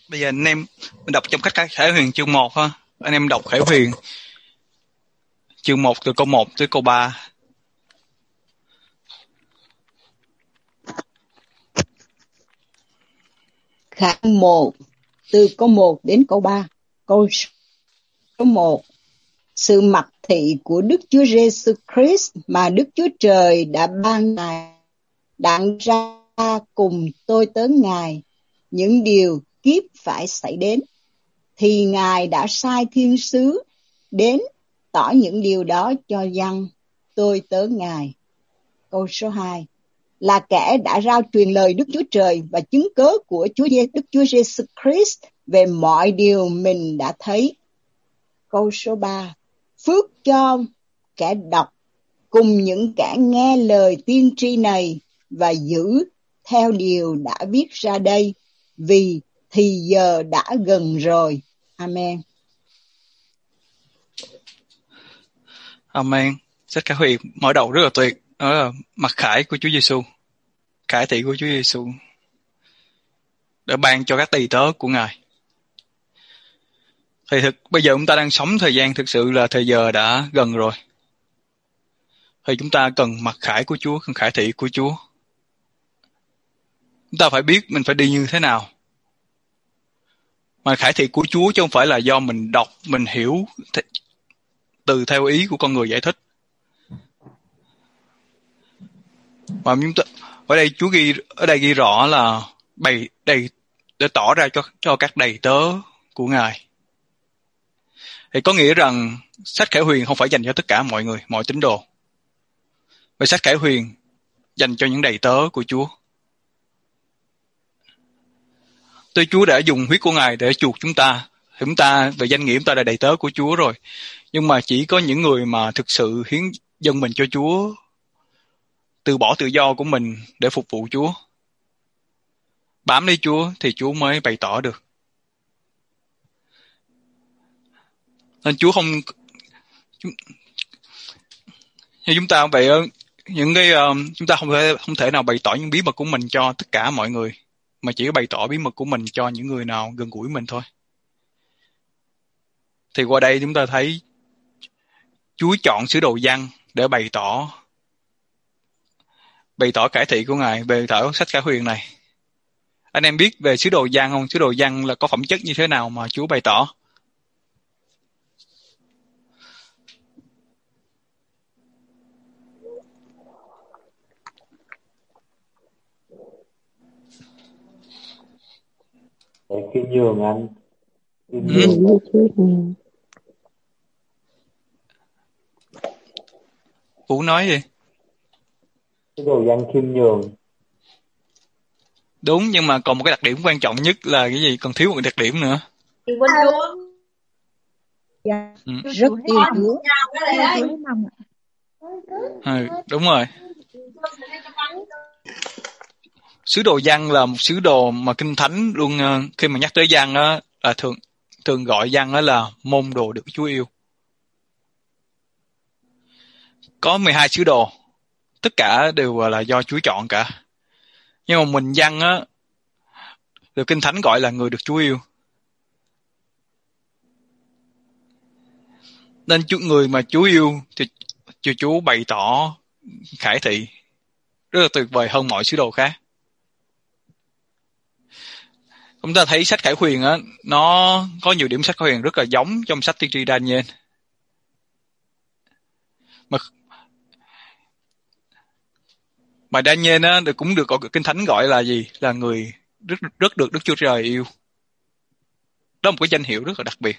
Bây giờ anh em mình đọc trong cách Khải Huyền chương 1 ha. Anh em đọc Khải Huyền chương 1 từ câu 1 tới câu 3. Khải 1 từ câu 1 đến câu 3. Câu số 1. Sự mặc thị của Đức Chúa Giêsu Christ mà Đức Chúa Trời đã ban Ngài đặng ra cùng tôi tớ Ngài những điều kiếp phải xảy đến, thì Ngài đã sai thiên sứ đến tỏ những điều đó cho dân tôi tớ Ngài. Câu số 2. Là kẻ đã rao truyền lời Đức Chúa Trời và chứng cớ của Đức Chúa Giêsu Christ về mọi điều mình đã thấy. Câu số 3. Phước cho kẻ đọc cùng những kẻ nghe lời tiên tri này và giữ theo điều đã viết ra đây, vì thì giờ đã gần rồi. Amen. Amen. Sách Khải Huyền mở đầu rất là tuyệt, đó là mặc khải của Chúa Giêsu, khải thị của Chúa Giêsu để ban cho các tỳ tớ của Ngài. Thì bây giờ chúng ta đang sống thời gian thực sự là thời giờ đã gần rồi. Thì chúng ta cần mặc khải của Chúa, cần khải thị của Chúa. Chúng ta phải biết mình phải đi như thế nào. Mà khải thị của Chúa chứ không phải là do mình đọc, mình hiểu từ theo ý của con người giải thích. Mà chúng ta, ở đây ghi rõ là bày đầy để tỏ ra cho các đầy tớ của Ngài. Thì có nghĩa rằng sách Khải Huyền không phải dành cho tất cả mọi người, mọi tín đồ. Và sách Khải Huyền dành cho những đầy tớ của Chúa. Tuy Chúa đã dùng huyết của Ngài để chuộc chúng ta về danh nghĩa chúng ta là đầy tớ của Chúa rồi. Nhưng mà chỉ có những người mà thực sự hiến dâng mình cho Chúa, từ bỏ tự do của mình để phục vụ Chúa, bám lấy Chúa thì Chúa mới bày tỏ được. Nên Chúa không như chúng ta vậy, những cái chúng ta không thể nào bày tỏ những bí mật của mình cho tất cả mọi người, mà chỉ bày tỏ bí mật của mình cho những người nào gần gũi mình thôi. Thì qua đây chúng ta thấy Chúa chọn sứ đồ Giăng để bày tỏ cải thị của Ngài, bày tỏ sách Khải Huyền này. Anh em biết về sứ đồ Giăng không? Sứ đồ Giăng là có phẩm chất như thế nào mà Chúa bày tỏ? Khiêm nhường anh. Khiêm nhường. Vũ nói gì? Cái đồ Giăng khiêm nhường. Đúng, nhưng mà còn một cái đặc điểm quan trọng nhất là cái gì? Còn thiếu một đặc điểm nữa. Quên Chúa. Rất yêu Chúa. Đúng rồi. Sứ đồ Giăng là một sứ đồ mà Kinh Thánh luôn, khi mà nhắc tới Giăng á là thường gọi Giăng á là môn đồ được Chúa yêu. Có 12 sứ đồ, tất cả đều là do Chúa chọn cả. Nhưng mà mình Giăng á được Kinh Thánh gọi là người được Chúa yêu. Nên người mà Chúa yêu thì Chúa bày tỏ khải thị rất là tuyệt vời hơn mọi sứ đồ khác. Chúng ta thấy sách Khải Huyền á, nó có nhiều điểm sách Khải Huyền rất là giống trong sách tiên tri Daniel. Mà Daniel á cũng được Kinh Thánh gọi là gì? Là người rất được Đức Chúa Trời yêu. Đó là một cái danh hiệu rất là đặc biệt.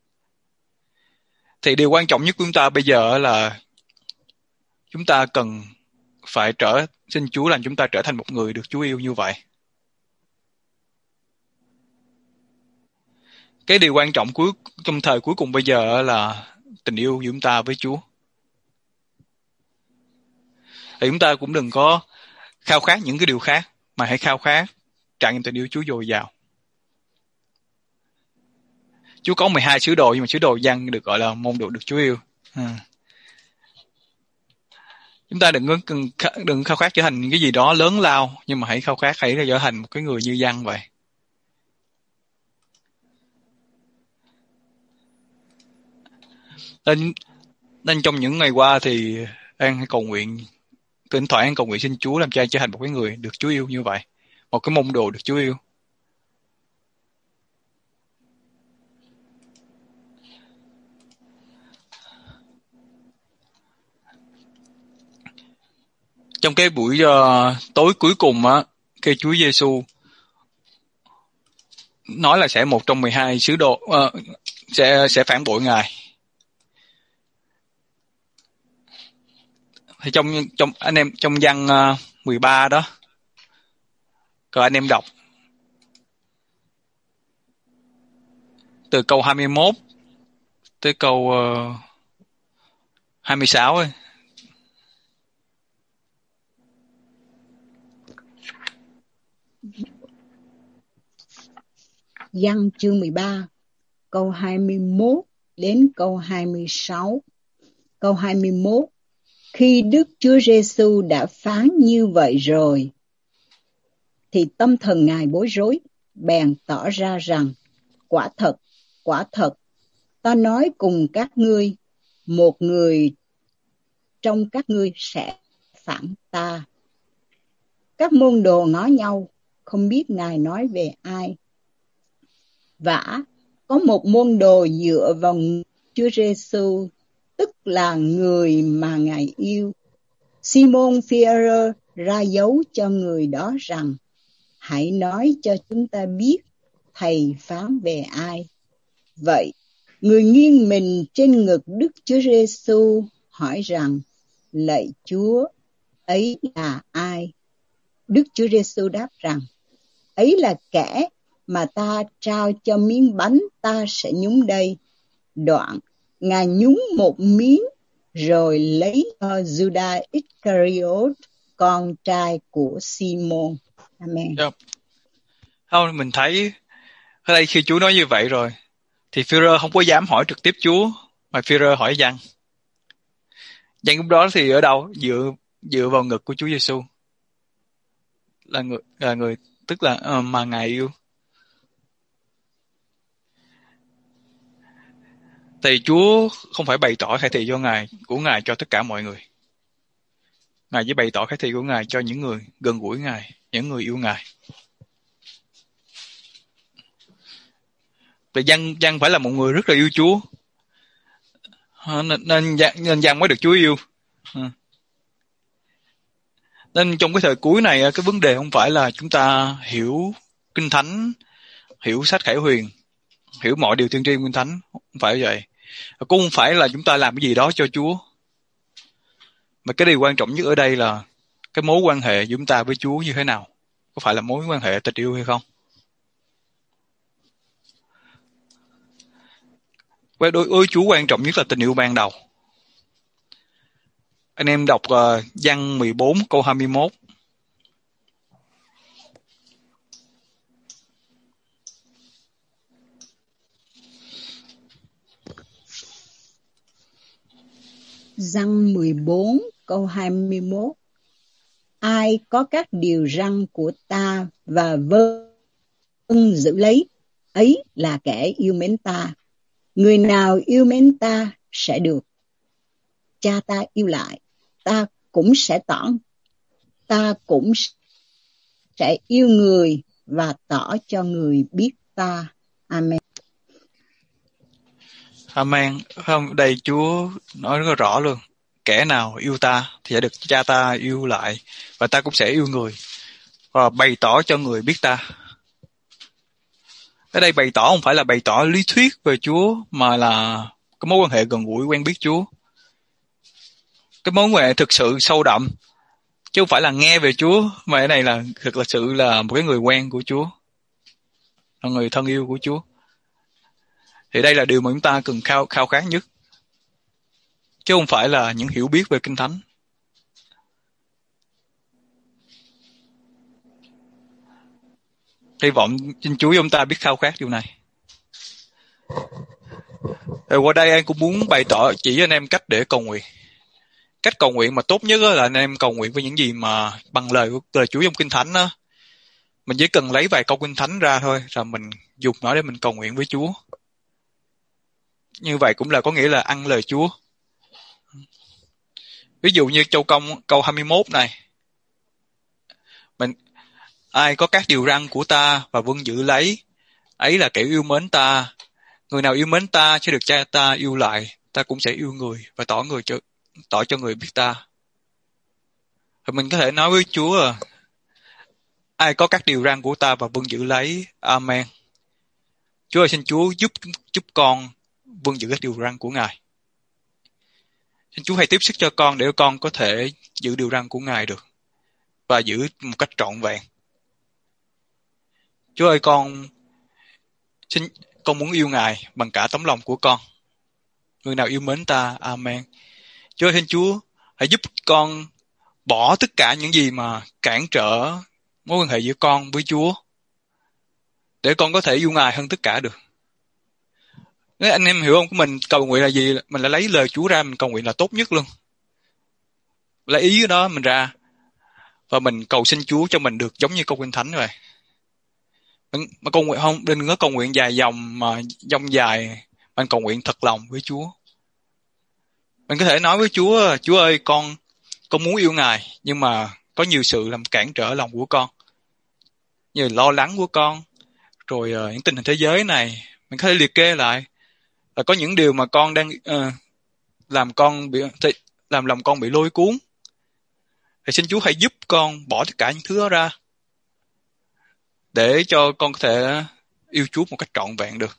Thì điều quan trọng nhất của chúng ta bây giờ là chúng ta cần phải xin Chúa làm chúng ta trở thành một người được Chúa yêu như vậy. Cái điều quan trọng trong thời cuối cùng bây giờ là tình yêu giữa chúng ta với Chúa. Thì chúng ta cũng đừng có khao khát những cái điều khác, mà hãy khao khát trải nghiệm tình yêu Chúa dồi dào. Chúa có 12 sứ đồ, nhưng mà sứ đồ Giăng được gọi là môn đồ được Chúa yêu. Chúng ta đừng khao khát trở thành cái gì đó lớn lao, nhưng mà hãy khao khát hãy trở thành một cái người như Giăng vậy. Nên trong những ngày qua thì An hay cầu nguyện, thỉnh thoảng An cầu nguyện xin Chúa làm cho An trở thành một cái người được Chúa yêu như vậy, một cái môn đồ được Chúa yêu. Trong cái buổi tối cuối cùng á, khi Chúa Giêsu nói là sẽ một trong 12 sứ đồ sẽ phản bội Ngài. Thì trong anh em trong văn 13 đó, rồi anh em đọc từ câu 21 tới câu 26 ấy. Giăng chương 13, câu 21 đến câu 26. Câu 21: Khi Đức Chúa Giêsu đã phán như vậy rồi, thì tâm thần Ngài bối rối, bèn tỏ ra rằng: quả thật, ta nói cùng các ngươi, một người trong các ngươi sẽ phản ta. Các môn đồ ngó nhau, không biết Ngài nói về ai. Vả, có một môn đồ dựa vào Chúa Giêsu, tức là người mà Ngài yêu. Simon Phi-e-rơ ra dấu cho người đó rằng: hãy nói cho chúng ta biết Thầy phán về ai. Vậy, người nghiêng mình trên ngực Đức Chúa Giêsu hỏi rằng: lạy Chúa, ấy là ai? Đức Chúa Giêsu đáp rằng: ấy là kẻ mà ta trao cho miếng bánh ta sẽ nhúng đây. Đoạn, Ngài nhúng một miếng rồi lấy cho Judas Iscariot, con trai của Simon. Amen. Không, mình thấy ở đây khi Chúa nói như vậy rồi, thì Phi-e-rơ không có dám hỏi trực tiếp Chúa, mà Phi-e-rơ hỏi Giăng. Giăng lúc đó thì ở đâu? Dựa vào ngực của Chúa Giêsu, là người tức là mà Ngài yêu. Thì Chúa không phải bày tỏ khải thị của Ngài cho tất cả mọi người. Ngài chỉ bày tỏ khải thị của Ngài cho những người gần gũi Ngài, những người yêu Ngài. Vì Giăng phải là một người rất là yêu Chúa, nên Giăng mới được Chúa yêu. Nên trong cái thời cuối này, cái vấn đề không phải là chúng ta hiểu Kinh Thánh, hiểu sách Khải Huyền, hiểu mọi điều tiên tri Kinh Thánh, không phải vậy. Cũng không phải là chúng ta làm cái gì đó cho Chúa. Mà cái điều quan trọng nhất ở đây là cái mối quan hệ giữa chúng ta với Chúa như thế nào. Có phải là mối quan hệ tình yêu hay không? Đối Chúa quan trọng nhất là tình yêu ban đầu. Anh em đọc Giăng 14 câu 21. Giăng 14 câu 21: ai có các điều răn của ta và vâng giữ lấy, ấy là kẻ yêu mến ta. Người nào yêu mến ta sẽ được Cha ta yêu lại, ta cũng sẽ yêu người và tỏ cho người biết ta. Amen. Amen. Không, đây Chúa nói rất là rõ luôn. Kẻ nào yêu ta thì sẽ được Cha ta yêu lại, và ta cũng sẽ yêu người và bày tỏ cho người biết ta. Ở đây bày tỏ không phải là bày tỏ lý thuyết về Chúa, mà là cái mối quan hệ gần gũi quen biết Chúa. Cái mối quan hệ thực sự sâu đậm, chứ không phải là nghe về Chúa, mà cái này là thực là sự là một cái người quen của Chúa, là người thân yêu của Chúa. Thì đây là điều mà chúng ta cần khao khát nhất, chứ không phải là những hiểu biết về Kinh Thánh. Hy vọng xin Chúa chúng ta biết khao khát điều này. Rồi qua đây anh cũng muốn bày tỏ chỉ cho anh em cách để cầu nguyện. Cách cầu nguyện mà tốt nhất là anh em cầu nguyện với những gì mà bằng lời Chúa trong Kinh Thánh đó. Mình chỉ cần lấy vài câu Kinh Thánh ra thôi, rồi mình dùng nó để mình cầu nguyện với Chúa. như vậy cũng là có nghĩa là ăn lời Chúa. Ví dụ như Châu Công câu 21 này, ai có các điều răn của ta và vâng giữ lấy, ấy là kẻ yêu mến ta. Người nào yêu mến ta sẽ được cha ta yêu lại, ta cũng sẽ yêu người và tỏ cho người biết ta. Và mình có thể nói với Chúa, ai có các điều răn của ta và vâng giữ lấy. Amen. Chúa ơi, xin Chúa giúp con vâng giữ các điều răn của Ngài. Xin Chúa hãy tiếp sức cho con để con có thể giữ điều răn của Ngài được và giữ một cách trọn vẹn. Chúa ơi, con muốn yêu Ngài bằng cả tấm lòng của con. Người nào yêu mến ta. Amen. Chúa ơi, xin Chúa hãy giúp con bỏ tất cả những gì mà cản trở mối quan hệ giữa con với Chúa, để con có thể yêu Ngài hơn tất cả được. Nếu anh em hiểu không, mình cầu nguyện là gì? Mình lại lấy lời Chúa ra, mình cầu nguyện là tốt nhất luôn. Lấy ý đó mình ra và mình cầu xin Chúa cho mình được giống như câu Kinh Thánh vậy. Mà cầu nguyện không, đừng có cầu nguyện dài dòng mà dông dài, mình cầu nguyện thật lòng với Chúa. Mình có thể nói với Chúa, Chúa ơi, con muốn yêu Ngài, nhưng mà có nhiều sự làm cản trở lòng của con, như lo lắng của con, rồi những tình hình thế giới này, mình có thể liệt kê lại. Và có những điều mà con đang làm lòng con bị lôi cuốn. Thì xin Chúa hãy giúp con bỏ tất cả những thứ đó ra, để cho con có thể yêu Chúa một cách trọn vẹn được.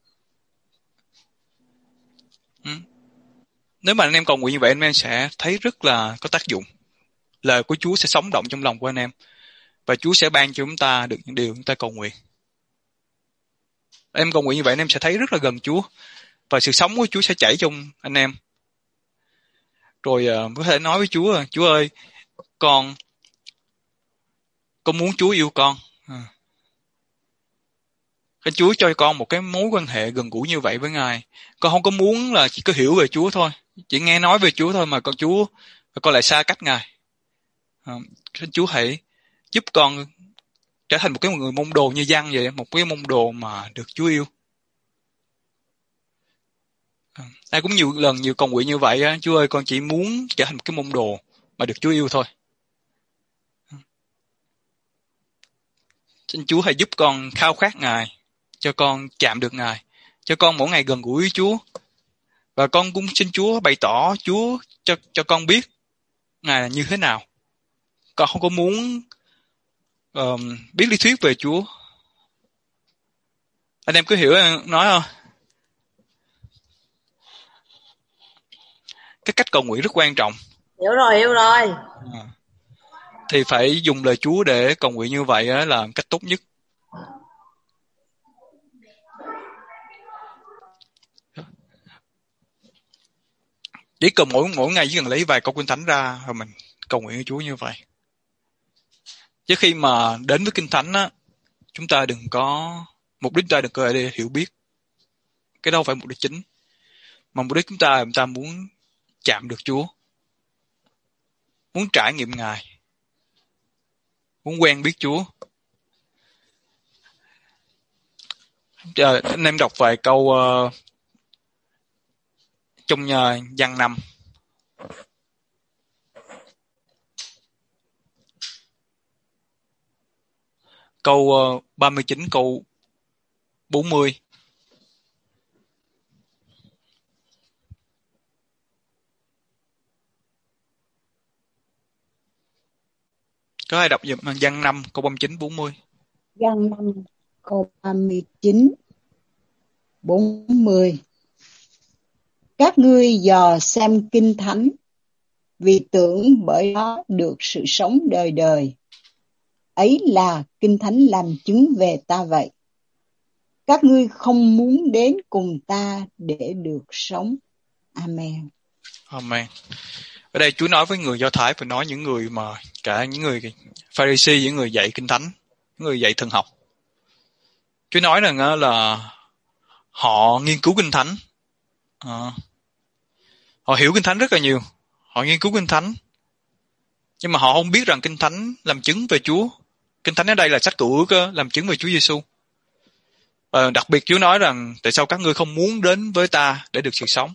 Nếu mà anh em cầu nguyện như vậy, anh em sẽ thấy rất là có tác dụng. Lời của Chúa sẽ sống động trong lòng của anh em, và Chúa sẽ ban cho chúng ta được những điều chúng ta cầu nguyện. Em cầu nguyện như vậy, anh em sẽ thấy rất là gần Chúa, và sự sống của Chúa sẽ chảy trong anh em. Rồi có thể nói với Chúa, Chúa ơi, con muốn Chúa yêu con. Chúa cho con một cái mối quan hệ gần gũi như vậy với Ngài. Con không có muốn là chỉ có hiểu về Chúa thôi, chỉ nghe nói về Chúa thôi, mà con lại xa cách Ngài. Chúa hãy giúp con trở thành một cái người môn đồ như Giăng vậy, một cái môn đồ mà được Chúa yêu. Ai cũng nhiều cầu nguyện như vậy á, Chúa ơi, con chỉ muốn trở thành một cái môn đồ mà được Chúa yêu thôi. Xin Chúa hãy giúp con khao khát Ngài, cho con chạm được Ngài, cho con mỗi ngày gần gũi với Chúa. Và con cũng xin Chúa bày tỏ Chúa cho con biết Ngài là như thế nào. Con không có muốn biết lý thuyết về Chúa. Anh em cứ hiểu em nói không? Cái cách cầu nguyện rất quan trọng. Hiểu rồi. Thì phải dùng lời Chúa để cầu nguyện như vậy á, là cách tốt nhất. Chỉ cần mỗi ngày chỉ cần lấy vài câu Kinh Thánh ra rồi mình cầu nguyện với Chúa như vậy. Chứ khi mà đến với Kinh Thánh á, chúng ta đừng có mục đích, chúng ta đừng có để hiểu biết. Cái đó không phải mục đích chính. Mà mục đích chúng ta muốn chạm được Chúa, muốn trải nghiệm Ngài, muốn quen biết Chúa. Giờ anh em đọc vài câu trong Giăng 5. Câu 39, câu 40. Có ai đọc giùm Giăng 5 câu 39 40? Giăng 5 câu 39 40. Các ngươi dò xem Kinh Thánh, vì tưởng bởi đó được sự sống đời đời. Ấy là Kinh Thánh làm chứng về ta vậy. Các ngươi không muốn đến cùng ta để được sống. Amen. Amen. Ở đây Chúa nói với người Do Thái, phải nói những người mà cả những người Pharisee, những người dạy Kinh Thánh, những người dạy thần học. Chúa nói rằng là họ nghiên cứu Kinh Thánh, họ hiểu Kinh Thánh rất là nhiều, họ nghiên cứu Kinh Thánh, nhưng mà họ không biết rằng Kinh Thánh làm chứng về Chúa. Kinh Thánh ở đây là sách Cựu Ước làm chứng về Chúa Giêsu. Đặc biệt Chúa nói rằng tại sao các ngươi không muốn đến với ta để được sự sống.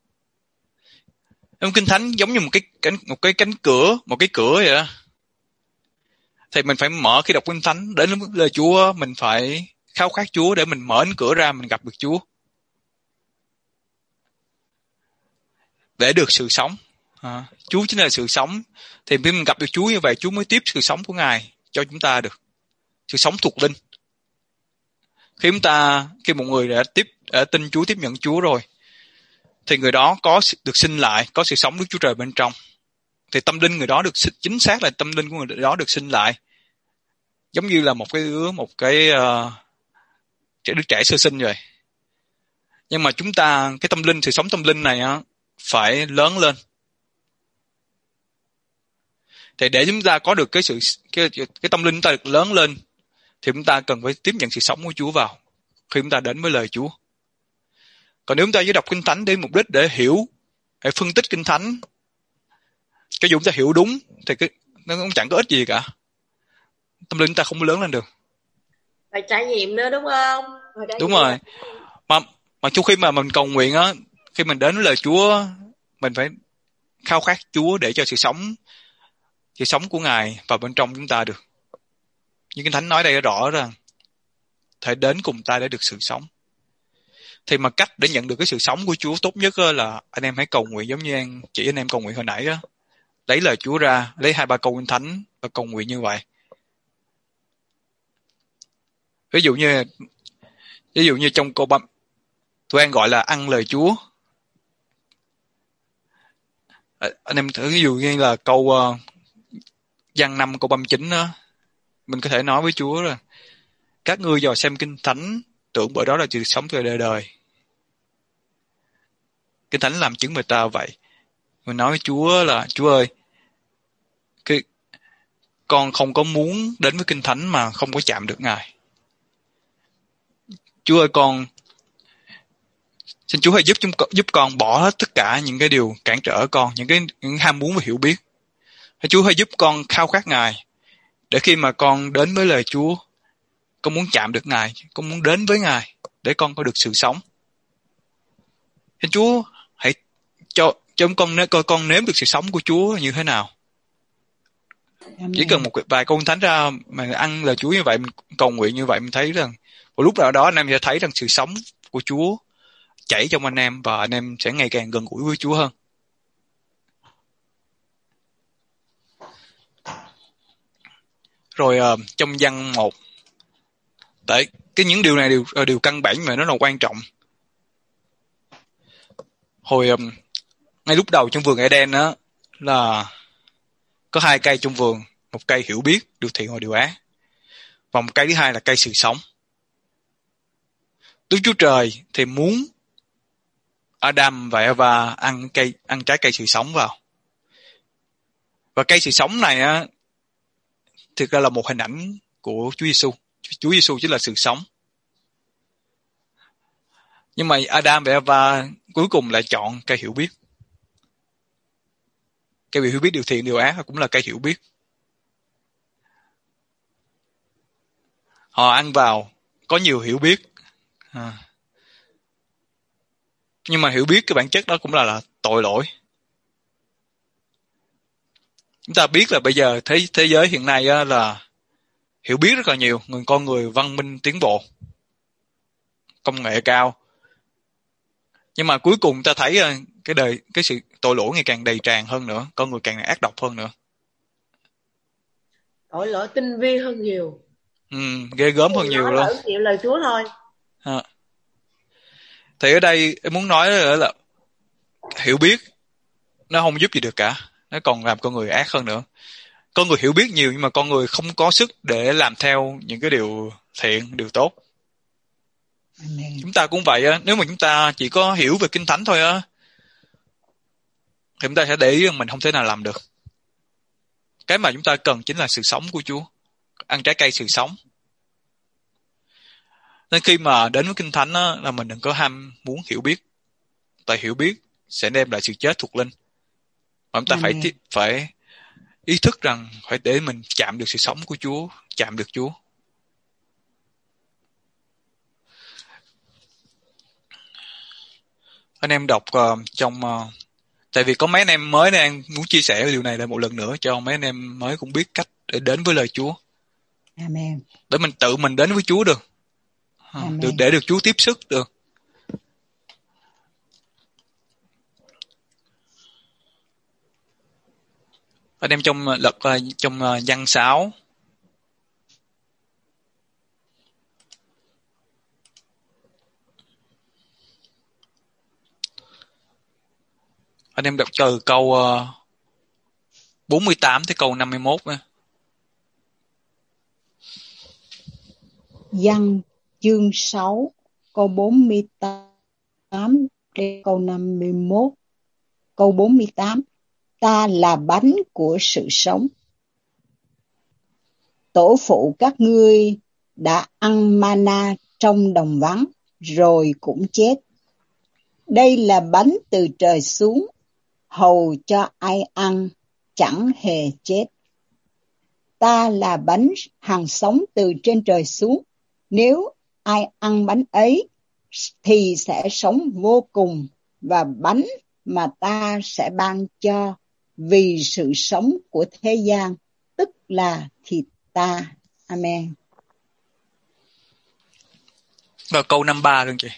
Trong Kinh Thánh giống như một cái cánh cửa, một cái cửa vậy đó. Thì mình phải mở, khi đọc Kinh Thánh đến lời Chúa, mình phải khao khát Chúa để mình mở cánh cửa ra, mình gặp được Chúa để được sự sống. Chúa chính là sự sống. Thì khi mình gặp được Chúa như vậy, Chúa mới tiếp sự sống của Ngài cho chúng ta được, sự sống thuộc linh. Khi một người đã tin Chúa, tiếp nhận Chúa rồi, thì người đó có được sinh lại, có sự sống Đức Chúa Trời bên trong. Thì tâm linh người đó được, chính xác là tâm linh của người đó được sinh lại, giống như là một cái đứa trẻ sơ sinh vậy. Nhưng mà chúng ta, cái tâm linh, sự sống tâm linh này á, phải lớn lên. Thì để chúng ta có được cái tâm linh chúng ta được lớn lên, thì chúng ta cần phải tiếp nhận sự sống của Chúa vào khi chúng ta đến với lời Chúa. Còn nếu chúng ta chỉ đọc Kinh Thánh để mục đích để hiểu, để phân tích Kinh Thánh, cho dù chúng ta hiểu đúng thì nó cũng chẳng có ích gì cả. Tâm linh chúng ta không lớn lên được. Phải trải nghiệm nữa đúng không? Đúng rồi. Mà trước khi mà mình cầu nguyện á, khi mình đến với lời Chúa, mình phải khao khát Chúa để cho sự sống của Ngài vào bên trong chúng ta được. Như Kinh Thánh nói đây rõ rằng thể đến cùng ta để được sự sống. Thì mà cách để nhận được cái sự sống của Chúa tốt nhất là anh em hãy cầu nguyện giống như anh em cầu nguyện hồi nãy đó. Lấy lời Chúa ra, lấy 2-3 câu Kinh Thánh và cầu nguyện như vậy. Ví dụ như trong câu tụi em gọi là ăn lời Chúa. Anh em thử ví dụ như là câu Giăng 5 câu 39 đó, mình có thể nói với Chúa là các ngươi dò xem Kinh Thánh, tưởng bởi đó là sự sống từ đời đời. Kinh Thánh làm chứng về ta vậy. Mình nói với Chúa là Chúa ơi, con không có muốn đến với Kinh Thánh mà không có chạm được Ngài. Chúa ơi, xin Chúa hãy giúp con bỏ hết tất cả những cái điều cản trở con, những ham muốn và hiểu biết. Chúa hãy giúp con khao khát Ngài, để khi mà con đến với lời Chúa, con muốn chạm được Ngài, con muốn đến với Ngài để con có được sự sống. Xin Chúa hãy cho con coi con nếm được sự sống của Chúa như thế nào. Amen. Chỉ cần một vài câu Thánh ra mà ăn lời Chúa như vậy, mình cầu nguyện như vậy, mình thấy rằng một lúc nào đó anh em sẽ thấy rằng sự sống của Chúa chảy trong anh em, và anh em sẽ ngày càng gần gũi với Chúa hơn. Rồi trong Giăng 1, tại những điều này đều căn bản mà nó là quan trọng. Ngay lúc đầu trong vườn Eden đó là có 2 cây trong vườn, một cây hiểu biết điều thiện và điều ác, và một cây thứ hai là cây sự sống. Đức Chúa Trời thì muốn Adam và Eva ăn trái cây sự sống vào. Và cây sự sống này á, thực ra là một hình ảnh của Chúa Giêsu. Chúa Giêsu chính là sự sống. Nhưng mà Adam và Eva cuối cùng lại chọn cây hiểu biết. Cây hiểu biết điều thiện điều ác cũng là cây hiểu biết. Họ ăn vào có nhiều hiểu biết. Nhưng mà hiểu biết cái bản chất đó cũng là tội lỗi. Chúng ta biết là bây giờ thế giới hiện nay là hiểu biết rất là nhiều, con người văn minh tiến bộ, công nghệ cao. Nhưng mà cuối cùng ta thấy cái sự tội lỗi ngày càng đầy tràn hơn nữa, con người càng ác độc hơn nữa. Tội lỗi tinh vi hơn nhiều. Ghê gớm hơn nhiều luôn. Nói chịu lời Chúa thôi. Thì ở đây em muốn nói là hiểu biết nó không giúp gì được cả, nó còn làm con người ác hơn nữa. Con người hiểu biết nhiều nhưng mà con người không có sức để làm theo những cái điều thiện, điều tốt. Amen. Chúng ta cũng vậy á, nếu mà chúng ta chỉ có hiểu về Kinh Thánh thôi á, thì chúng ta sẽ để ý mình không thể nào làm được. Cái mà chúng ta cần chính là sự sống của Chúa, ăn trái cây sự sống. Nên khi mà đến với Kinh Thánh á, là mình đừng có ham muốn hiểu biết, tại hiểu biết sẽ đem lại sự chết thuộc linh. Mà chúng ta phải ý thức rằng phải để mình chạm được sự sống của Chúa, chạm được Chúa. Anh em đọc trong tại vì có mấy anh em mới nên muốn chia sẻ điều này lại một lần nữa cho mấy anh em mới cũng biết cách để đến với lời Chúa. Amen. Để mình tự mình đến với Chúa được. Amen. Để được Chúa tiếp sức được. Anh em trong trong Giăng 6. Anh em đọc từ câu 48 tới câu 51 nha. Giăng chương 6 câu 48 đến câu 51. Câu 48: Ta là bánh của sự sống. Tổ phụ các ngươi đã ăn mana trong đồng vắng rồi cũng chết. Đây là bánh từ trời xuống, hầu cho ai ăn chẳng hề chết. Ta là bánh hằng sống từ trên trời xuống. Nếu ai ăn bánh ấy thì sẽ sống vô cùng, và bánh mà ta sẽ ban cho vì sự sống của thế gian, tức là thịt ta. Amen. Và câu 53 luôn chị.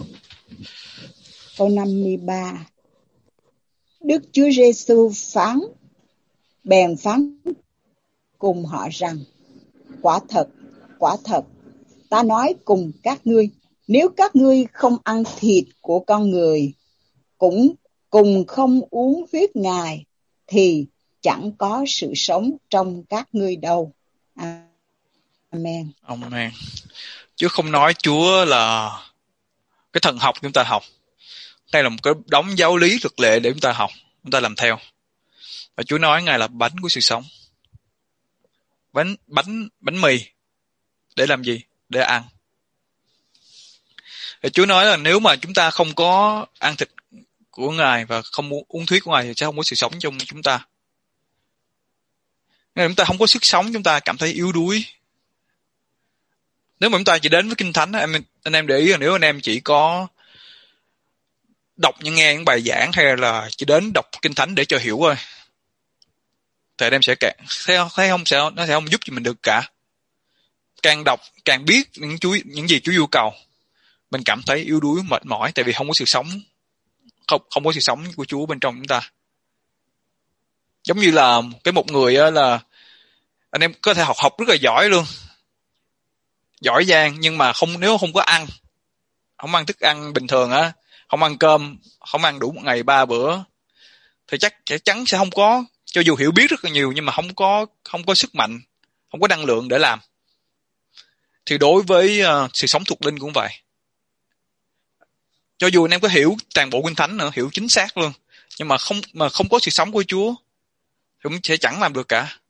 Câu 53: Đức Chúa Giêsu bèn phán cùng họ rằng: Quả thật, ta nói cùng các ngươi, nếu các ngươi không ăn thịt của con người, cũng cùng không uống huyết Ngài, thì chẳng có sự sống trong các ngươi đâu. Amen. Amen. Chứ không nói Chúa là cái thần học chúng ta học. Đây là một cái đống giáo lý luật lệ để chúng ta học, chúng ta làm theo. Và Chúa nói Ngài là bánh của sự sống. Bánh mì để làm gì? Để ăn. Thì Chúa nói là nếu mà chúng ta không có ăn thịt của Ngài và không uống huyết của Ngài thì sẽ không có sự sống trong chúng ta. Nếu chúng ta không có sức sống, chúng ta cảm thấy yếu đuối. Nếu mà chúng ta chỉ đến với Kinh Thánh, anh em để ý là nếu anh em chỉ có đọc nghe những bài giảng hay là chỉ đến đọc Kinh Thánh để cho hiểu thôi, thì anh em sẽ nó sẽ không giúp cho mình được cả. Càng đọc càng biết những gì Chúa yêu cầu, mình cảm thấy yếu đuối, mệt mỏi, tại vì không có sự sống, không có sự sống của Chúa bên trong chúng ta. Giống như là một người á, là anh em có thể học rất là giỏi luôn, giỏi giang, nhưng mà nếu không có không ăn thức ăn bình thường á, không ăn cơm, không ăn đủ một ngày 3 bữa, thì chắc chắn sẽ không có, cho dù hiểu biết rất là nhiều nhưng mà không có sức mạnh, không có năng lượng để làm. Thì đối với sự sống thuộc linh cũng vậy. Cho dù anh em có hiểu toàn bộ Kinh Thánh nữa, hiểu chính xác luôn, nhưng mà không có sự sống của Chúa thì cũng sẽ chẳng làm được cả.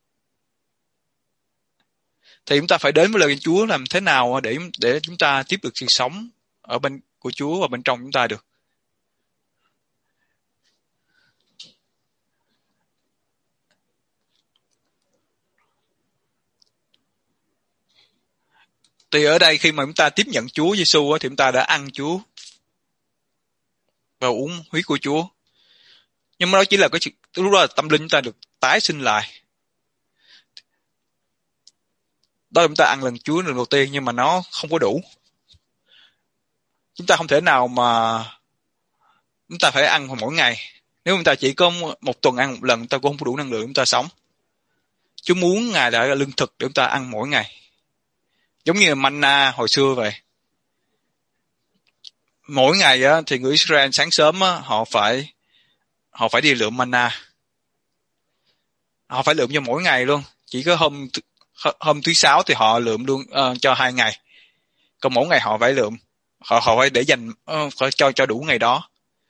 Thì chúng ta phải đến với lời Chúa làm thế nào để chúng ta tiếp được sự sống ở bên của Chúa và bên trong chúng ta được. Thì ở đây khi mà chúng ta tiếp nhận Chúa Giêsu thì chúng ta đã ăn Chúa và uống huyết của Chúa. Nhưng mà đó chỉ là lúc đó là tâm linh chúng ta được tái sinh lại. Đó là chúng ta ăn lần Chúa lần đầu tiên, nhưng mà nó không có đủ. Chúng ta không thể nào mà chúng ta phải ăn mỗi ngày. Nếu chúng ta chỉ có một tuần ăn một lần, chúng ta cũng không có đủ năng lượng chúng ta sống. Chúa muốn Ngài đã là lương thực để chúng ta ăn mỗi ngày. Giống như manna hồi xưa vậy. Mỗi ngày á, thì người Israel sáng sớm á, họ phải đi lượm manna. Họ phải lượm cho mỗi ngày luôn. Chỉ có hôm thứ Sáu thì họ lượm luôn cho 2 ngày. Còn mỗi ngày họ phải lượm. Họ phải để dành cho đủ ngày đó.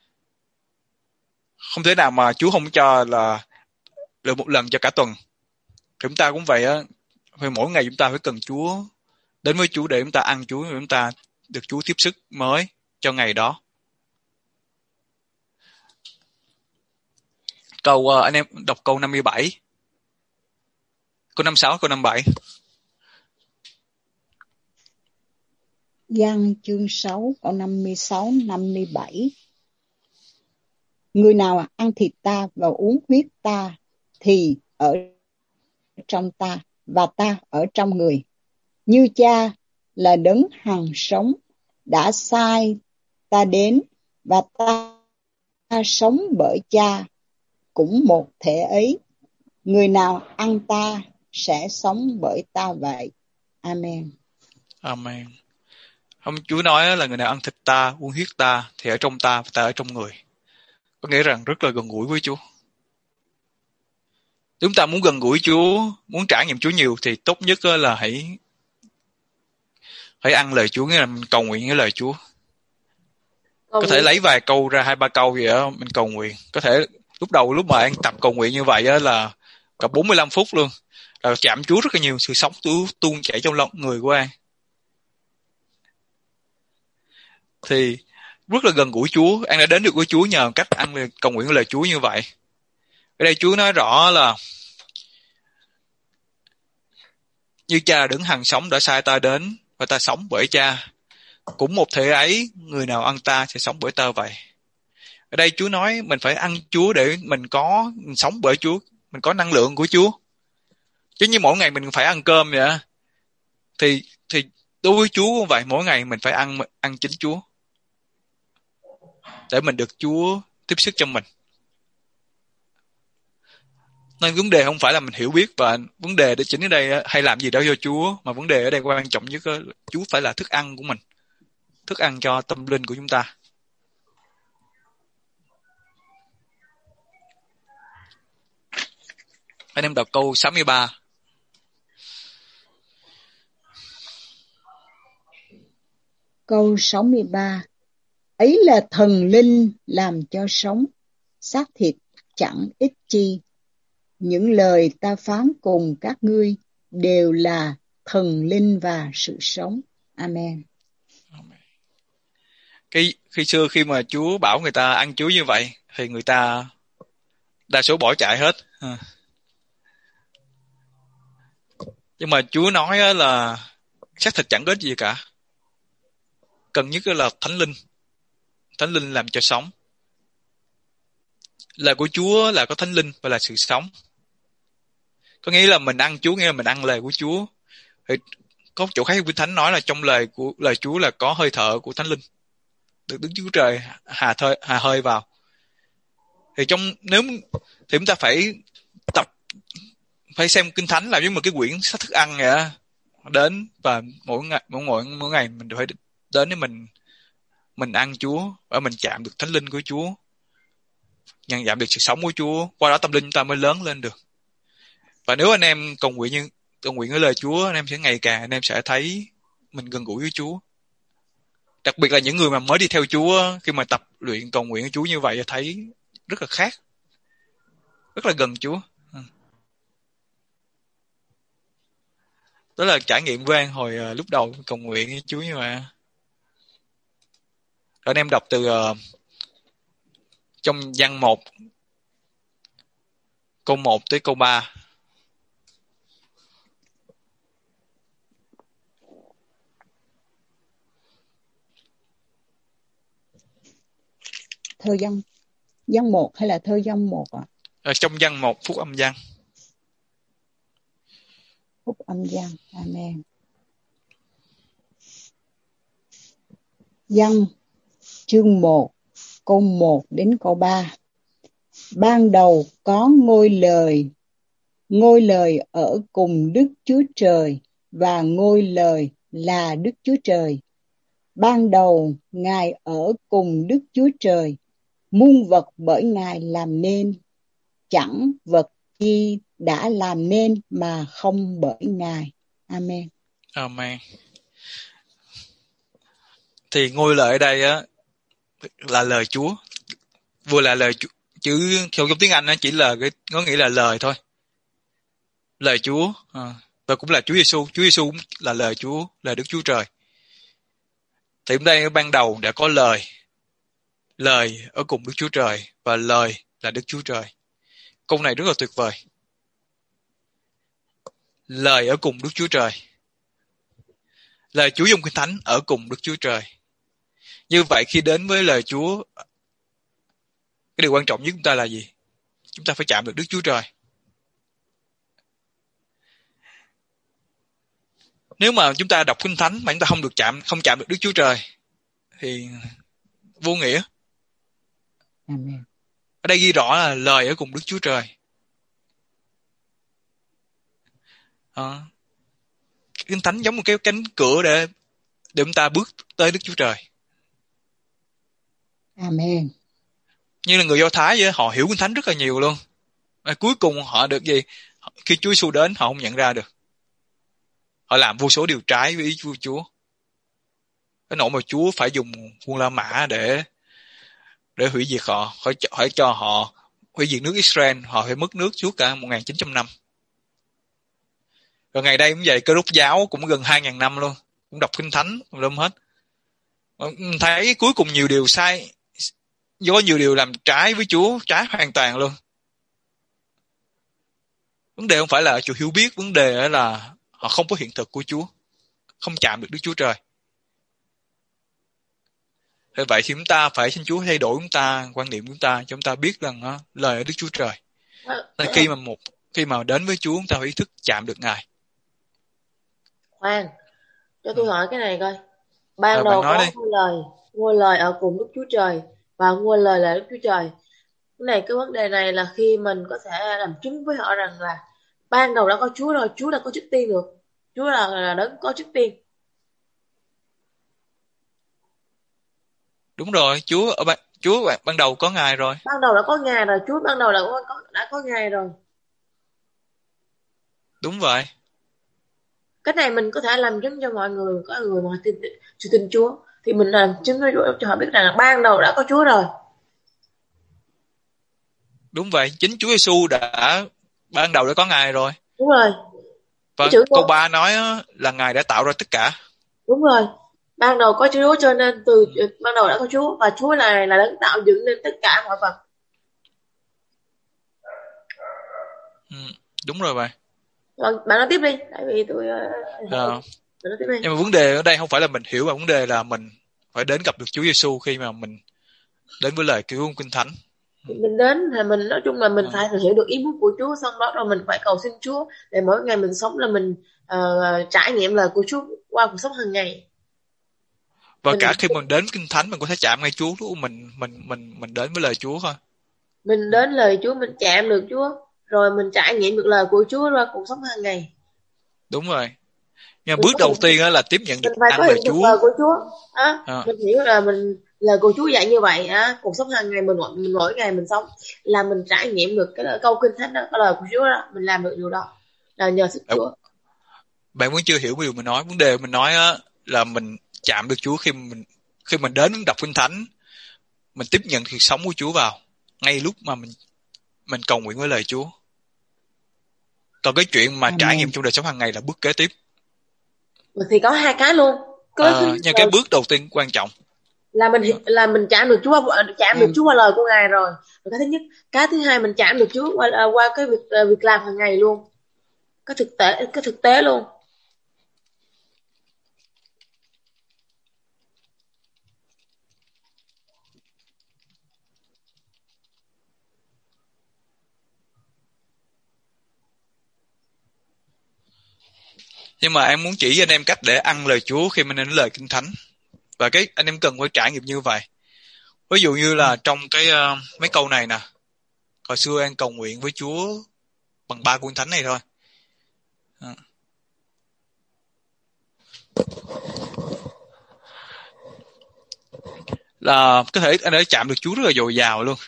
Không thể nào mà Chúa không cho là lượm một lần cho cả tuần. Thì chúng ta cũng vậy á. Mỗi ngày chúng ta phải cần Chúa, đến với Chúa để chúng ta ăn Chúa, để chúng ta được Chúa tiếp sức mới cho ngày đó. Anh em đọc câu 57. Câu 56, câu 57. Giăng chương 6 câu 56, 57. Người nào ăn thịt ta và uống huyết ta thì ở trong ta và ta ở trong người. Như Cha là đấng hằng sống đã sai ta đến và ta sống bởi Cha, cũng một thể ấy. Người nào ăn ta sẽ sống bởi ta vậy. Amen. Amen. Ông Chúa nói là người nào ăn thịt ta, uống huyết ta thì ở trong ta và ta ở trong người. Có nghĩa rằng rất là gần gũi với Chúa. Chúng ta muốn gần gũi Chúa, muốn trải nghiệm Chúa nhiều thì tốt nhất là hãy ăn lời Chúa, nghĩa là mình cầu nguyện với lời Chúa. Có thể lấy vài câu ra, 2-3 câu vậy đó, mình cầu nguyện. Có thể lúc mà anh tập cầu nguyện như vậy đó, là cả 45 phút luôn. Rồi chạm Chúa rất là nhiều, sự sống tuôn chảy trong lòng người của An. Thì rất là gần gũi Chúa. An đã đến được với Chúa nhờ cách ăn cầu nguyện với lời Chúa như vậy. Ở đây Chúa nói rõ là như Cha đấng hằng sống đã sai ta đến và ta sống bởi Cha, cũng một thể ấy, người nào ăn ta sẽ sống bởi ta vậy. Ở đây Chúa nói mình phải ăn Chúa để mình sống bởi Chúa, mình có năng lượng của Chúa. Chứ như mỗi ngày mình phải ăn cơm vậy đó, thì đối với Chúa cũng vậy, mỗi ngày mình phải ăn chính Chúa để mình được Chúa tiếp sức cho mình. Nên vấn đề không phải là mình hiểu biết và vấn đề để chính ở đây hay làm gì đó cho Chúa, mà vấn đề ở đây quan trọng nhất là Chúa phải là thức ăn của mình, thức ăn cho tâm linh của chúng ta. Anh em đọc câu 63. Câu 63. Ấy là thần linh làm cho sống, xác thịt chẳng ích chi. Những lời ta phán cùng các ngươi đều là thần linh và sự sống. Amen. Khi xưa khi mà Chúa bảo người ta ăn Chúa như vậy thì người ta đa số bỏ chạy hết. Nhưng mà Chúa nói là xác thịt chẳng có ích gì cả. Cần nhất là Thánh Linh. Thánh Linh làm cho sống. Lời của Chúa là có Thánh Linh và là sự sống. Có nghĩa là mình ăn Chúa, nghĩa là mình ăn lời của Chúa. Thì có chỗ khác Kinh Thánh nói là trong lời Chúa là có hơi thở của Thánh Linh, được Đức Chúa Trời hà hơi vào. Thì thì chúng ta phải xem Kinh Thánh làm giống một cái quyển sách thức ăn vậy đó. Đến và mỗi ngày mình phải đến để mình ăn Chúa và mình chạm được Thánh Linh của Chúa, nhận chạm được sự sống của Chúa, qua đó tâm linh chúng ta mới lớn lên được. Và nếu anh em cầu nguyện với lời Chúa, anh em sẽ ngày càng thấy mình gần gũi với Chúa. Đặc biệt là những người mà mới đi theo Chúa, khi mà tập luyện cầu nguyện với Chúa như vậy thấy rất là khác, rất là gần Chúa. Đó là trải nghiệm của An hồi lúc đầu cầu nguyện với Chúa như vậy. Rồi anh em đọc từ trong Giăng 1 câu 1 tới câu 3. Thơ Giăng 1 hay là thơ Giăng 1 ạ? Trong Giăng 1, phúc âm Giăng. Phúc âm Giăng. Amen. Giăng chương 1 câu 1 đến câu 3. Ban đầu có ngôi lời ở cùng Đức Chúa Trời, và ngôi lời là Đức Chúa Trời. Ban đầu Ngài ở cùng Đức Chúa Trời, muôn vật bởi Ngài làm nên, chẳng vật chi đã làm nên mà không bởi Ngài. Amen. Amen. Thì ngôi lời ở đây là lời Chúa, vừa là lời Chúa, chứ trong tiếng Anh chỉ là có nghĩa là lời thôi, lời Chúa, và cũng là Chúa Giêsu. Chúa Giêsu cũng là lời Chúa, là Đức Chúa Trời. Thì ở đây ban đầu đã có lời ở cùng Đức Chúa Trời, và lời là Đức Chúa Trời. Câu này rất là tuyệt vời. Lời ở cùng Đức Chúa Trời, lời Chúa trong Kinh Thánh ở cùng Đức Chúa Trời. Như vậy khi đến với lời Chúa, Cái điều quan trọng nhất chúng ta là gì? Chúng ta phải chạm được Đức Chúa Trời. Nếu mà chúng ta đọc Kinh Thánh mà chúng ta không chạm được Đức Chúa Trời thì vô nghĩa. Amen. Ở đây ghi rõ là lời ở cùng Đức Chúa Trời. Kinh Thánh giống một cái cánh cửa để chúng ta bước tới Đức Chúa Trời. Amen. Như là người Do Thái vậy, họ hiểu Kinh Thánh rất là nhiều luôn. Mà cuối cùng họ được gì? Khi Chúa Giêsu đến họ không nhận ra được. Họ làm vô số điều trái với ý Chúa. Cái nỗi mà Chúa phải dùng quân La Mã để hủy diệt họ, phải cho họ hủy diệt nước Israel, họ phải mất nước suốt cả 1.900 năm. Rồi ngày đây cũng vậy, Cơ Đốc giáo cũng gần 2.000 năm luôn, cũng đọc Kinh Thánh lâm hết. Thấy cuối cùng nhiều điều sai, do nhiều điều làm trái với Chúa, trái hoàn toàn luôn. Vấn đề không phải là Chúa hiểu biết, vấn đề là họ không có hiện thực của Chúa, không chạm được Đức Chúa Trời. Thế vậy thì chúng ta phải xin Chúa thay đổi chúng ta, quan niệm chúng ta, cho chúng ta biết rằng lời ở Đức Chúa Trời. Nên khi mà đến với Chúa, chúng ta phải ý thức chạm được Ngài. Khoan, cho tôi hỏi cái này coi. Ban đầu có ngôi lời ở cùng Đức Chúa Trời và ngôi lời là Đức Chúa Trời. Cái vấn đề này là khi mình có thể làm chứng với họ rằng là ban đầu đã có Chúa rồi, Chúa đã có trước tiên được. Chúa là đấng có trước tiên. Đúng rồi, Chúa ban đầu có Ngài rồi. Ban đầu đã có Ngài rồi, Chúa ban đầu đã có Ngài rồi. Đúng vậy. Cái này mình có thể làm chứng cho mọi người, có người mà tin Chúa thì mình làm chứng cho họ biết rằng là ban đầu đã có Chúa rồi. Đúng vậy, chính Chúa Giêsu đã ban đầu đã có Ngài rồi. Đúng rồi. Và câu 3 nói là Ngài đã tạo ra tất cả. Đúng rồi. Ban đầu có Chúa, cho nên từ ban đầu đã có Chúa, và Chúa này là đấng tạo dựng nên tất cả mọi vật. Đúng rồi vậy. Bạn nói tiếp đi, tại vì tôi nói tiếp đi. Nhưng mà vấn đề ở đây không phải là mình hiểu, mà vấn đề là mình phải đến gặp được Chúa Giêsu khi mà mình đến với lời cứu Kinh Thánh. Mình đến thì mình nói chung là mình phải hiểu được ý muốn của Chúa, xong đó rồi mình phải cầu xin Chúa để mỗi ngày mình sống là mình trải nghiệm lời của Chúa qua cuộc sống hàng ngày. Và cả khi mình đến Kinh Thánh mình có thể chạm ngay Chúa, đúng không? Mình đến với lời Chúa thôi. Mình đến lời Chúa, mình chạm được Chúa, rồi mình trải nghiệm được lời của Chúa qua cuộc sống hàng ngày. Đúng rồi. Nhưng bước đầu tiên là tiếp nhận được ăn lời Chúa. Lời của Chúa. Mình hiểu là lời của Chúa dạy như vậy, cuộc sống hàng ngày mình mỗi ngày mình sống là mình trải nghiệm được cái câu Kinh Thánh đó, cái lời của Chúa đó, mình làm được điều đó là nhờ sức Chúa. Bạn vẫn chưa hiểu điều mình nói. Vấn đề mình nói là mình chạm được Chúa khi mình đến đọc Kinh Thánh, mình tiếp nhận cuộc sống của Chúa vào ngay lúc mà mình cầu nguyện với lời Chúa. Còn cái chuyện mà trải nghiệm trong đời sống hàng ngày là bước kế tiếp. Thì có hai cái luôn. Nhưng cái bước đầu tiên quan trọng là mình chạm được Chúa, qua lời của Ngài rồi. Cái thứ nhất, cái thứ hai mình chạm được Chúa qua cái việc làm hàng ngày luôn, cái thực tế luôn. Nhưng mà em muốn chỉ cho anh em cách để ăn lời Chúa khi mình đến lời Kinh Thánh. Và cái anh em cần phải trải nghiệm như vậy. Ví dụ như là trong cái mấy câu này nè. Hồi xưa em cầu nguyện với Chúa bằng 3 Kinh Thánh này thôi. Là có thể anh ấy chạm được Chúa rất là dồi dào luôn.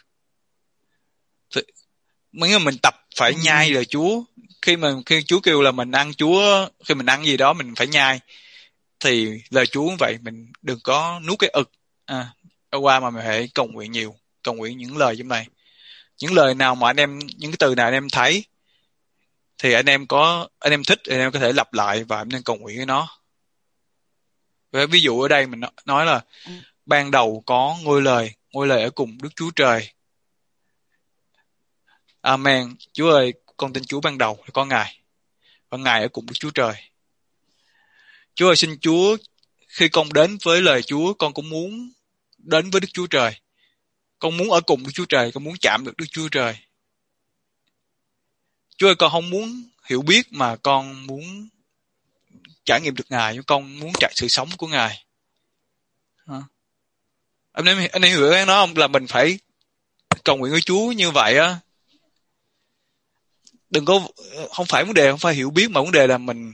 Mấy mình tập phải nhai lời Chúa. Khi Chúa kêu là mình ăn Chúa, khi mình ăn gì đó mình phải nhai, thì lời Chúa cũng vậy, mình đừng có nuốt cái ực qua mà mình phải cầu nguyện nhiều, cầu nguyện những lời trong này, những lời nào mà những cái từ nào anh em thấy thì anh em thích, anh em có thể lặp lại và anh em cầu nguyện với nó. Ví dụ ở đây mình nói là ban đầu có ngôi lời ở cùng Đức Chúa Trời. Amen. Chúa ơi, con tin Chúa ban đầu có Ngài, và Ngài ở cùng Đức Chúa Trời. Chúa ơi, xin Chúa, khi con đến với lời Chúa, con cũng muốn đến với Đức Chúa Trời. Con muốn ở cùng với Chúa Trời, con muốn chạm được Đức Chúa Trời. Chúa ơi, con không muốn hiểu biết mà con muốn trải nghiệm được Ngài, con muốn trải sự sống của Ngài. Anh em hiểu cái đó không? Là mình phải cầu nguyện với Chúa như vậy á. Đừng có, không phải vấn đề không phải hiểu biết, mà vấn đề là mình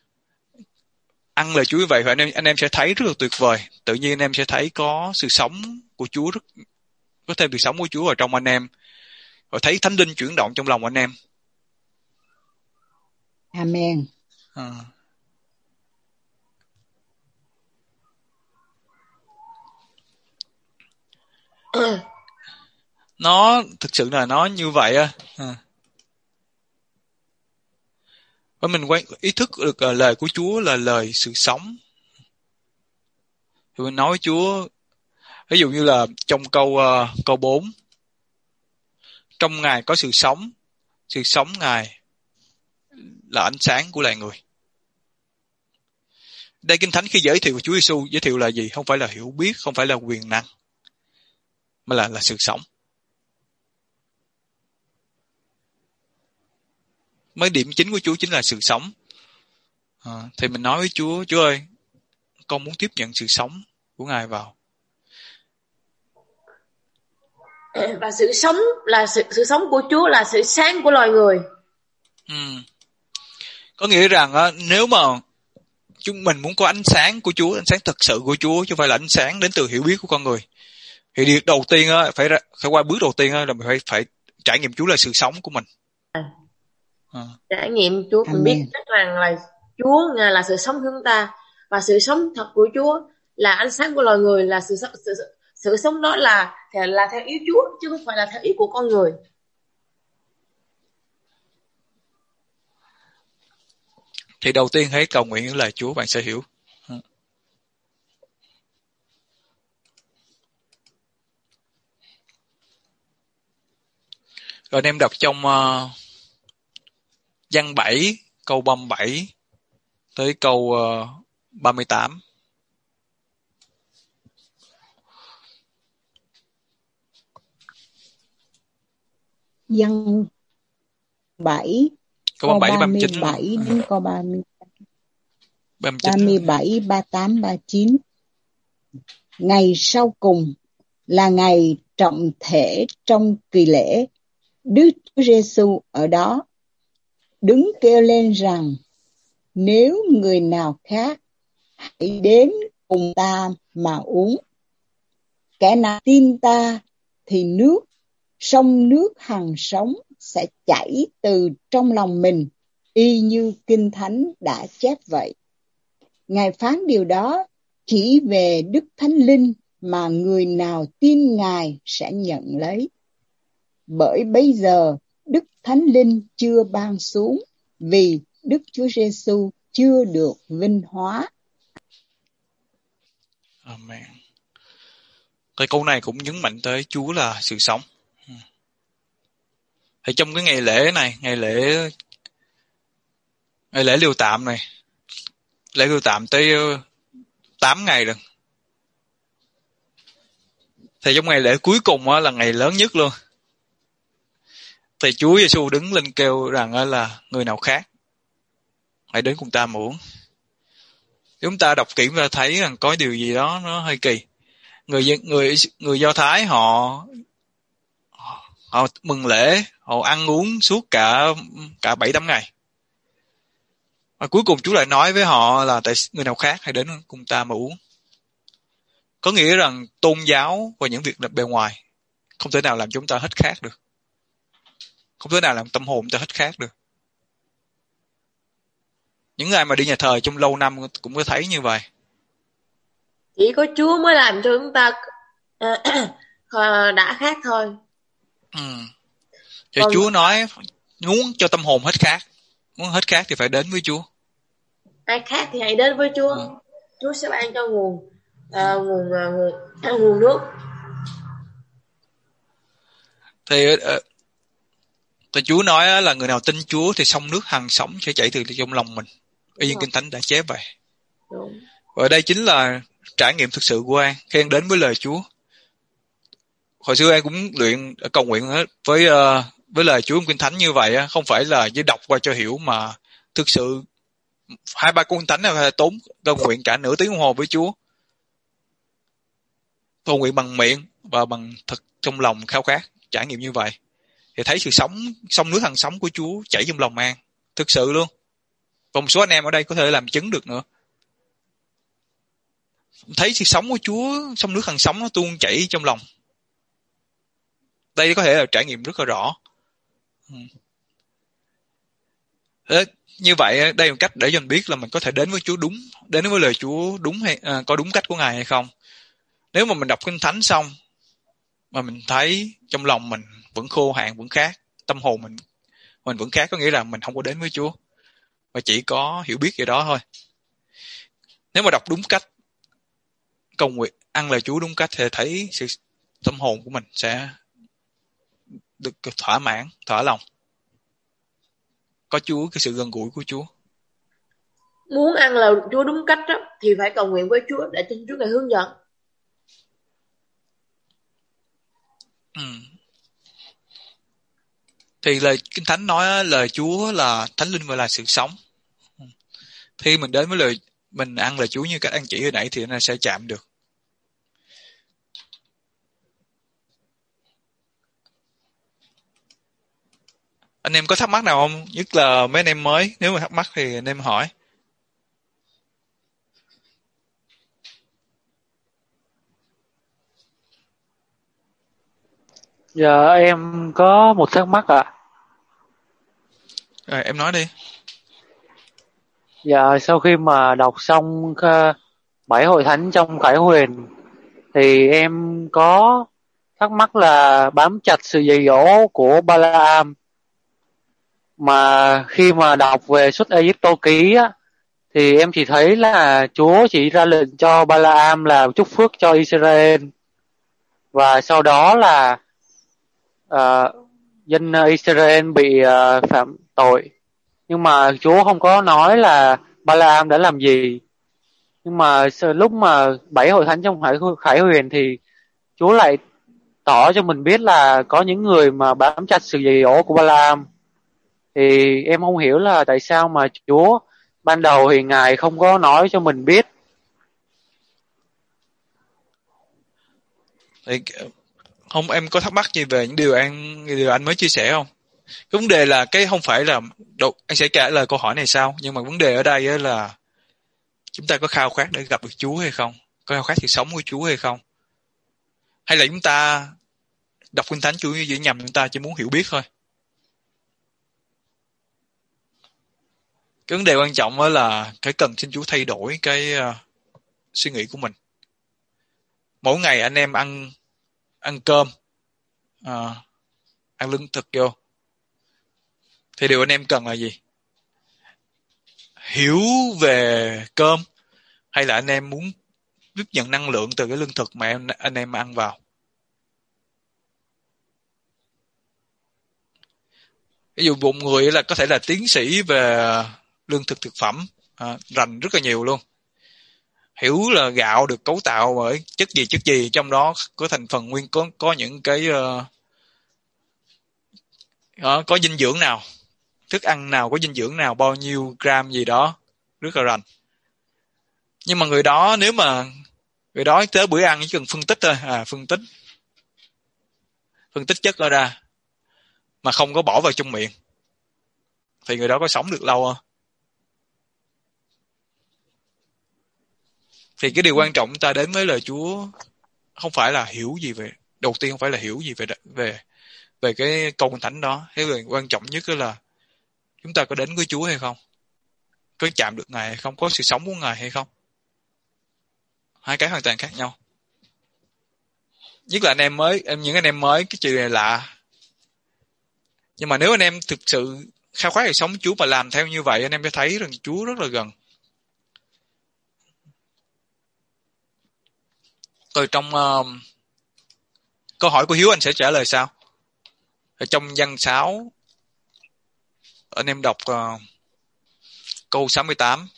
ăn lời Chúa như vậy, và anh em sẽ thấy rất là tuyệt vời. Tự nhiên anh em sẽ thấy có sự sống của Chúa, có thêm sự sống của Chúa vào trong anh em, và thấy Thánh Linh chuyển động trong lòng anh em. Amen. Nó thực sự là nó như vậy á. Và mình ý thức được lời của Chúa là lời sự sống. Thì mình nói với Chúa, ví dụ như là trong câu 4, trong Ngài có sự sống Ngài là ánh sáng của loài người. Đây Kinh Thánh khi giới thiệu Chúa Giêsu giới thiệu là gì? Không phải là hiểu biết, không phải là quyền năng, mà là sự sống. Mấy điểm chính của Chúa chính là sự sống. Thì mình nói với Chúa, Chúa ơi, con muốn tiếp nhận sự sống của Ngài vào. Và sự sống là sự sống của Chúa là sự sáng của loài người. Có nghĩa rằng nếu mà chúng mình muốn có ánh sáng của Chúa, ánh sáng thật sự của Chúa, chứ không phải là ánh sáng đến từ hiểu biết của con người, thì điều đầu tiên phải qua bước đầu tiên là mình phải trải nghiệm Chúa là sự sống của mình. Trải nghiệm Chúa, mình biết chắc rằng là Chúa là sự sống của chúng ta, và sự sống thật của Chúa là ánh sáng của loài người, là sự sống đó là theo ý Chúa chứ không phải là theo ý của con người. Thì đầu tiên hãy cầu nguyện những lời Chúa, bạn sẽ hiểu. Rồi anh em đọc trong Giăng 7 câu 37 tới câu 38. Giăng 7 câu 37 đến câu 37, 38, 39. Ngày sau cùng là ngày trọng thể trong kỳ lễ. Đức Chúa Giêsu ở đó đứng kêu lên rằng: nếu người nào khác, hãy đến cùng ta mà uống. Kẻ nào tin ta thì sông nước hằng sống sẽ chảy từ trong lòng mình, y như Kinh Thánh đã chép vậy. Ngài phán điều đó chỉ về Đức Thánh Linh mà người nào tin Ngài sẽ nhận lấy. Bởi bây giờ Đức Thánh Linh chưa ban xuống, vì Đức Chúa Giêsu chưa được vinh hóa. Amen. Cái câu này cũng nhấn mạnh tới Chúa là sự sống. Thì trong cái ngày lễ này, ngày lễ Liều Tạm này, lễ Liều Tạm tới 8 ngày rồi. Thì trong ngày lễ cuối cùng là ngày lớn nhất luôn. Thì Chúa Giêsu đứng lên kêu rằng là người nào khác, hãy đến cùng ta mà uống. Chúng ta đọc kỹ và thấy rằng có điều gì đó nó hơi kỳ. Người Do Thái họ mừng lễ, họ ăn uống suốt cả 7-8 ngày. Và cuối cùng Chúa lại nói với họ là tại người nào khác hãy đến cùng ta mà uống. Có nghĩa rằng tôn giáo và những việc bề ngoài không thể nào làm chúng ta hết khác được. Không thể nào làm tâm hồn chúng ta hết khác được. Những ai mà đi nhà thờ trong lâu năm cũng có thấy như vậy. Chỉ có Chúa mới làm cho chúng ta đã khác thôi. Thì Chúa nói muốn cho tâm hồn hết khác. Muốn hết khác thì phải đến với Chúa. Ai khác thì hãy đến với Chúa. Chúa sẽ ban cho nguồn nước. Thì Chúa nói là người nào tin Chúa thì sông nước hằng sống sẽ chảy từ trong lòng mình. Y như Kinh Thánh đã chép vậy. Và đây chính là trải nghiệm thực sự của An khi An đến với lời Chúa. hồi xưa em cũng luyện cầu nguyện với lời Chúa trong Kinh Thánh như vậy á, không phải là chỉ đọc qua cho hiểu, mà thực sự 2-3 cuốn Kinh Thánh là tốn cầu nguyện cả nửa tiếng đồng hồ với Chúa, cầu nguyện bằng miệng và bằng thật trong lòng khao khát trải nghiệm như vậy, thì thấy sự sông nước hằng sống của Chúa chảy trong lòng An, thực sự luôn. Và một số anh em ở đây có thể làm chứng được nữa, thấy sự sống của Chúa, sông nước hằng sống nó tuôn chảy trong lòng. Đây có thể là trải nghiệm rất là rõ. Như vậy đây là một cách để cho mình biết là mình có thể đến với Chúa đúng, đến với lời Chúa đúng hay có đúng cách của Ngài hay không. Nếu mà mình đọc Kinh Thánh xong mà mình thấy trong lòng mình vẫn khô hạn, vẫn khác, tâm hồn mình vẫn khác, có nghĩa là mình không có đến với Chúa mà chỉ có hiểu biết vậy đó thôi. Nếu mà đọc đúng cách, cầu nguyện, ăn lời Chúa đúng cách, thì thấy sự tâm hồn của mình sẽ được thỏa mãn, thỏa lòng, có Chúa, cái sự gần gũi của Chúa. Muốn ăn lời Chúa đúng cách đó, thì phải cầu nguyện với Chúa để xin Chúa Ngài hướng dẫn. Thì lời Kinh Thánh nói lời Chúa là Thánh Linh và là sự sống. Khi mình đến với lời, mình ăn lời Chúa như các anh chị hồi nãy thì nó sẽ chạm được. Anh em có thắc mắc nào không? Nhất là mấy anh em mới, nếu mà thắc mắc thì anh em hỏi. Dạ em có một thắc mắc ạ. Rồi em nói đi. Dạ sau khi mà đọc xong 7 hội thánh trong Khải Huyền thì em có thắc mắc là bám chặt sự dạy dỗ của Balaam, mà khi mà đọc về Xuất Ai-cập ký á thì em chỉ thấy là Chúa chỉ ra lệnh cho Balaam là chúc phước cho Israel, và sau đó là dân Israel bị phạm tội, nhưng mà Chúa không có nói là Balaam đã làm gì. Nhưng mà lúc mà 7 hội thánh trong Khải Huyền thì Chúa lại tỏ cho mình biết là có những người mà bám chặt sự dạy dỗ của Balaam. Thì em không hiểu là tại sao mà Chúa ban đầu thì Ngài không có nói cho mình biết. Thì không, em có thắc mắc gì về những điều anh mới chia sẻ không? Cái vấn đề là cái không phải là anh sẽ trả lời câu hỏi này sau, nhưng mà vấn đề ở đây là chúng ta có khao khát để gặp được Chúa hay không, có khao khát sự sống của Chúa hay không, hay là chúng ta đọc Kinh Thánh Chúa chỉ nhằm chúng ta chỉ muốn hiểu biết thôi. Cái vấn đề quan trọng là cái cần xin Chúa thay đổi cái suy nghĩ của mình. Mỗi ngày anh em ăn cơm, ăn lương thực vô, thì điều anh em cần là gì? Hiểu về cơm, hay là anh em muốn tiếp nhận năng lượng từ cái lương thực mà anh em ăn vào? Ví dụ một người là có thể là tiến sĩ về lương thực thực phẩm, rành rất là nhiều luôn, hiểu là gạo được cấu tạo bởi chất gì, trong đó có thành phần nguyên, có những cái có dinh dưỡng nào, thức ăn nào có dinh dưỡng nào, bao nhiêu gram gì đó, rất là rành. Nhưng mà người đó, nếu mà người đó tới bữa ăn chỉ cần phân tích thôi, phân tích chất đó ra mà không có bỏ vào trong miệng, thì người đó có sống được lâu không? Thì cái điều quan trọng chúng ta đến với lời Chúa không phải là hiểu gì về, đầu tiên không phải là hiểu gì về cái câu Kinh Thánh đó. Cái điều quan trọng nhất là chúng ta có đến với Chúa hay không, có chạm được Ngài hay không, có sự sống của Ngài hay không. Hai cái hoàn toàn khác nhau. Nhất là những anh em mới, cái chuyện này lạ. Nhưng mà nếu anh em thực sự khao khát sự sống Chúa mà làm theo như vậy, anh em sẽ thấy rằng Chúa rất là gần. Rồi trong câu hỏi của Hiếu anh sẽ trả lời sao? Ở trong Giăng 6, anh em đọc câu 68.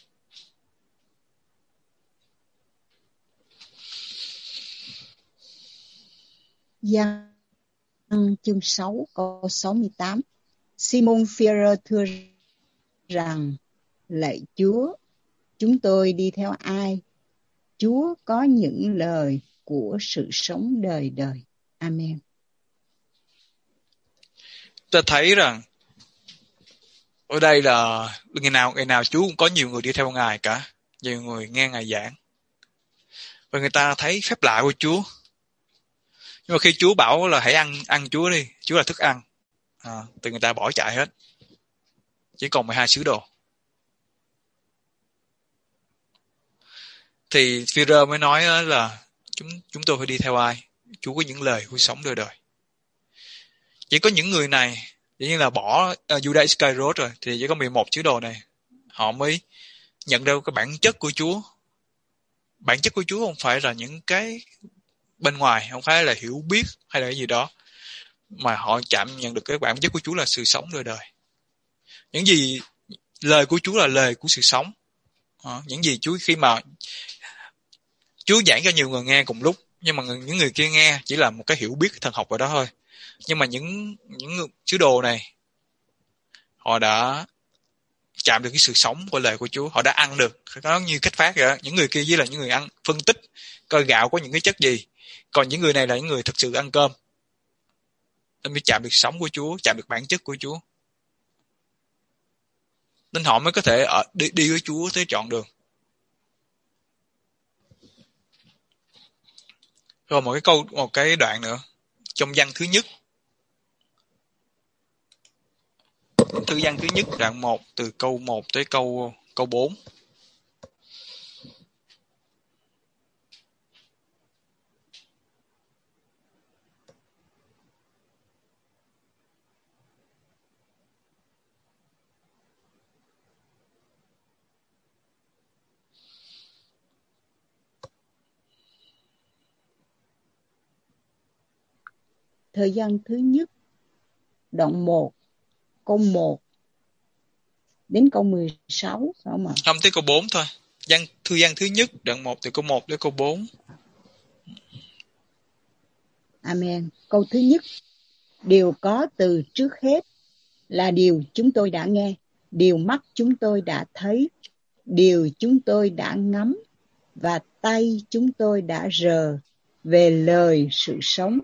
Giăng chương 6 câu 68. Simon Phêrô thưa rằng: Lạy Chúa, chúng tôi đi theo ai? Chúa có những lời của sự sống đời đời. Amen. Ta thấy rằng ở đây là ngày nào Chúa cũng có nhiều người đi theo Ngài cả, nhiều người nghe Ngài giảng, và người ta thấy phép lạ của Chúa. Nhưng mà khi Chúa bảo là hãy ăn Chúa đi, Chúa là thức ăn, thì người ta bỏ chạy hết, chỉ còn 12 sứ đồ. Thì Phi-rơ mới nói là chúng tôi phải đi theo ai? Chúa có những lời vui sống đời đời. Chỉ có những người này, dĩ nhiên là bỏ Judas Iscariot rồi, thì chỉ có 11 sứ đồ này, họ mới nhận ra cái bản chất của Chúa. Bản chất của Chúa không phải là những cái bên ngoài, không phải là hiểu biết hay là cái gì đó, mà họ nhận được cái bản chất của Chúa là sự sống đời đời. Những gì lời của Chúa là lời của sự sống. Những gì Chúa khi mà Chúa giảng cho nhiều người nghe cùng lúc, nhưng mà những người kia nghe chỉ là một cái hiểu biết thần học ở đó thôi. Nhưng mà những sứ đồ này, họ đã chạm được cái sự sống của lời của Chúa, họ đã ăn được. Nó như cách phát vậy đó. Những người kia chỉ là những người ăn phân tích coi gạo có những cái chất gì, còn những người này là những người thực sự ăn cơm, nên mới chạm được sống của Chúa, chạm được bản chất của Chúa, nên họ mới có thể đi với Chúa tới trọn đường. Rồi một cái đoạn nữa trong Giăng thứ nhất, thư Giăng thứ nhất đoạn 1 từ câu 1 tới câu 4. Thời gian thứ nhất, đoạn 1, câu 1 đến câu 16, phải không ạ? Không, tới câu 4 thôi. Thư Giăng thứ nhất, đoạn 1 từ câu 1 đến câu 4. Amen. Câu thứ nhất, điều có từ trước hết là điều chúng tôi đã nghe, điều mắt chúng tôi đã thấy, điều chúng tôi đã ngắm, và tay chúng tôi đã rờ về lời sự sống.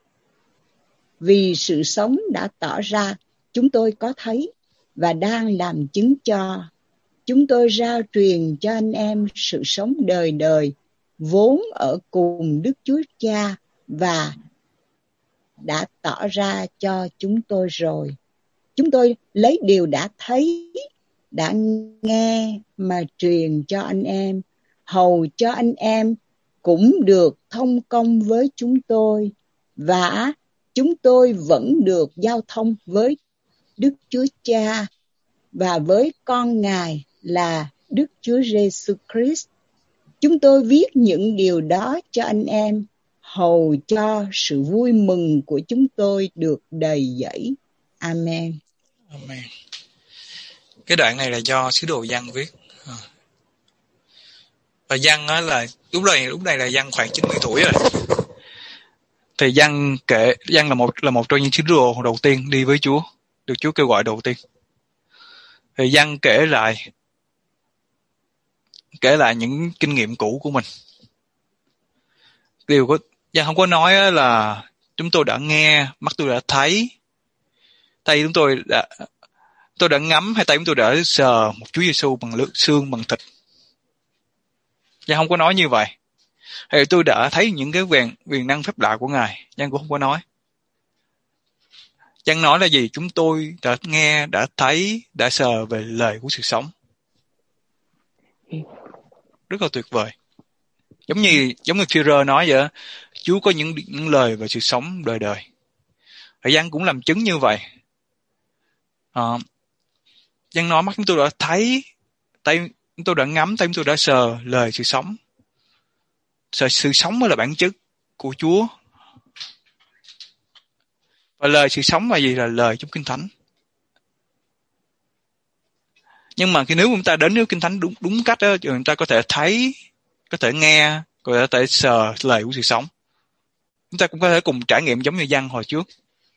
Vì sự sống đã tỏ ra, chúng tôi có thấy và đang làm chứng cho. Chúng tôi rao truyền cho anh em sự sống đời đời, vốn ở cùng Đức Chúa Cha và đã tỏ ra cho chúng tôi rồi. Chúng tôi lấy điều đã thấy, đã nghe mà truyền cho anh em, hầu cho anh em cũng được thông công với chúng tôi, và chúng tôi vẫn được giao thông với Đức Chúa Cha và với con Ngài là Đức Chúa Giêsu Christ. Chúng tôi viết những điều đó cho anh em, hầu cho sự vui mừng của chúng tôi được đầy dẫy. Amen. Amen. Cái đoạn này là do sứ đồ Giăng viết. Và Giăng á là lúc này là Giăng khoảng 90 tuổi rồi. Thì Giăng là một trong những sứ đồ đầu tiên đi với Chúa, được Chúa kêu gọi đầu tiên. Thì Giăng kể lại những kinh nghiệm cũ của mình. Giăng không có nói là chúng tôi đã nghe, mắt tôi đã thấy, tay tôi đã ngắm, hay tay chúng tôi đã sờ một Chúa Giêsu bằng xương bằng thịt. Giăng không có nói như vậy. Hay tôi đã thấy những cái quyền năng phép lạ của Ngài. Giăng cũng không có nói. Giăng nói là gì? Chúng tôi đã nghe, đã thấy, đã sờ về lời của sự sống. Rất là tuyệt vời. Giống như Phi-rơ nói vậy, Chúa có những lời về sự sống đời đời. Và Giăng cũng làm chứng như vậy. Giăng nói mắt chúng tôi đã thấy, tay chúng tôi đã ngắm, tay chúng tôi đã sờ lời sự sống. Sự sống mới là bản chất của Chúa. Và lời sự sống là gì? Là lời trong Kinh Thánh. Nhưng mà nếu chúng ta đến với Kinh Thánh đúng cách đó, chúng ta có thể thấy, có thể nghe, có thể sờ lời của sự sống. Chúng ta cũng có thể cùng trải nghiệm giống như Giăng hồi trước.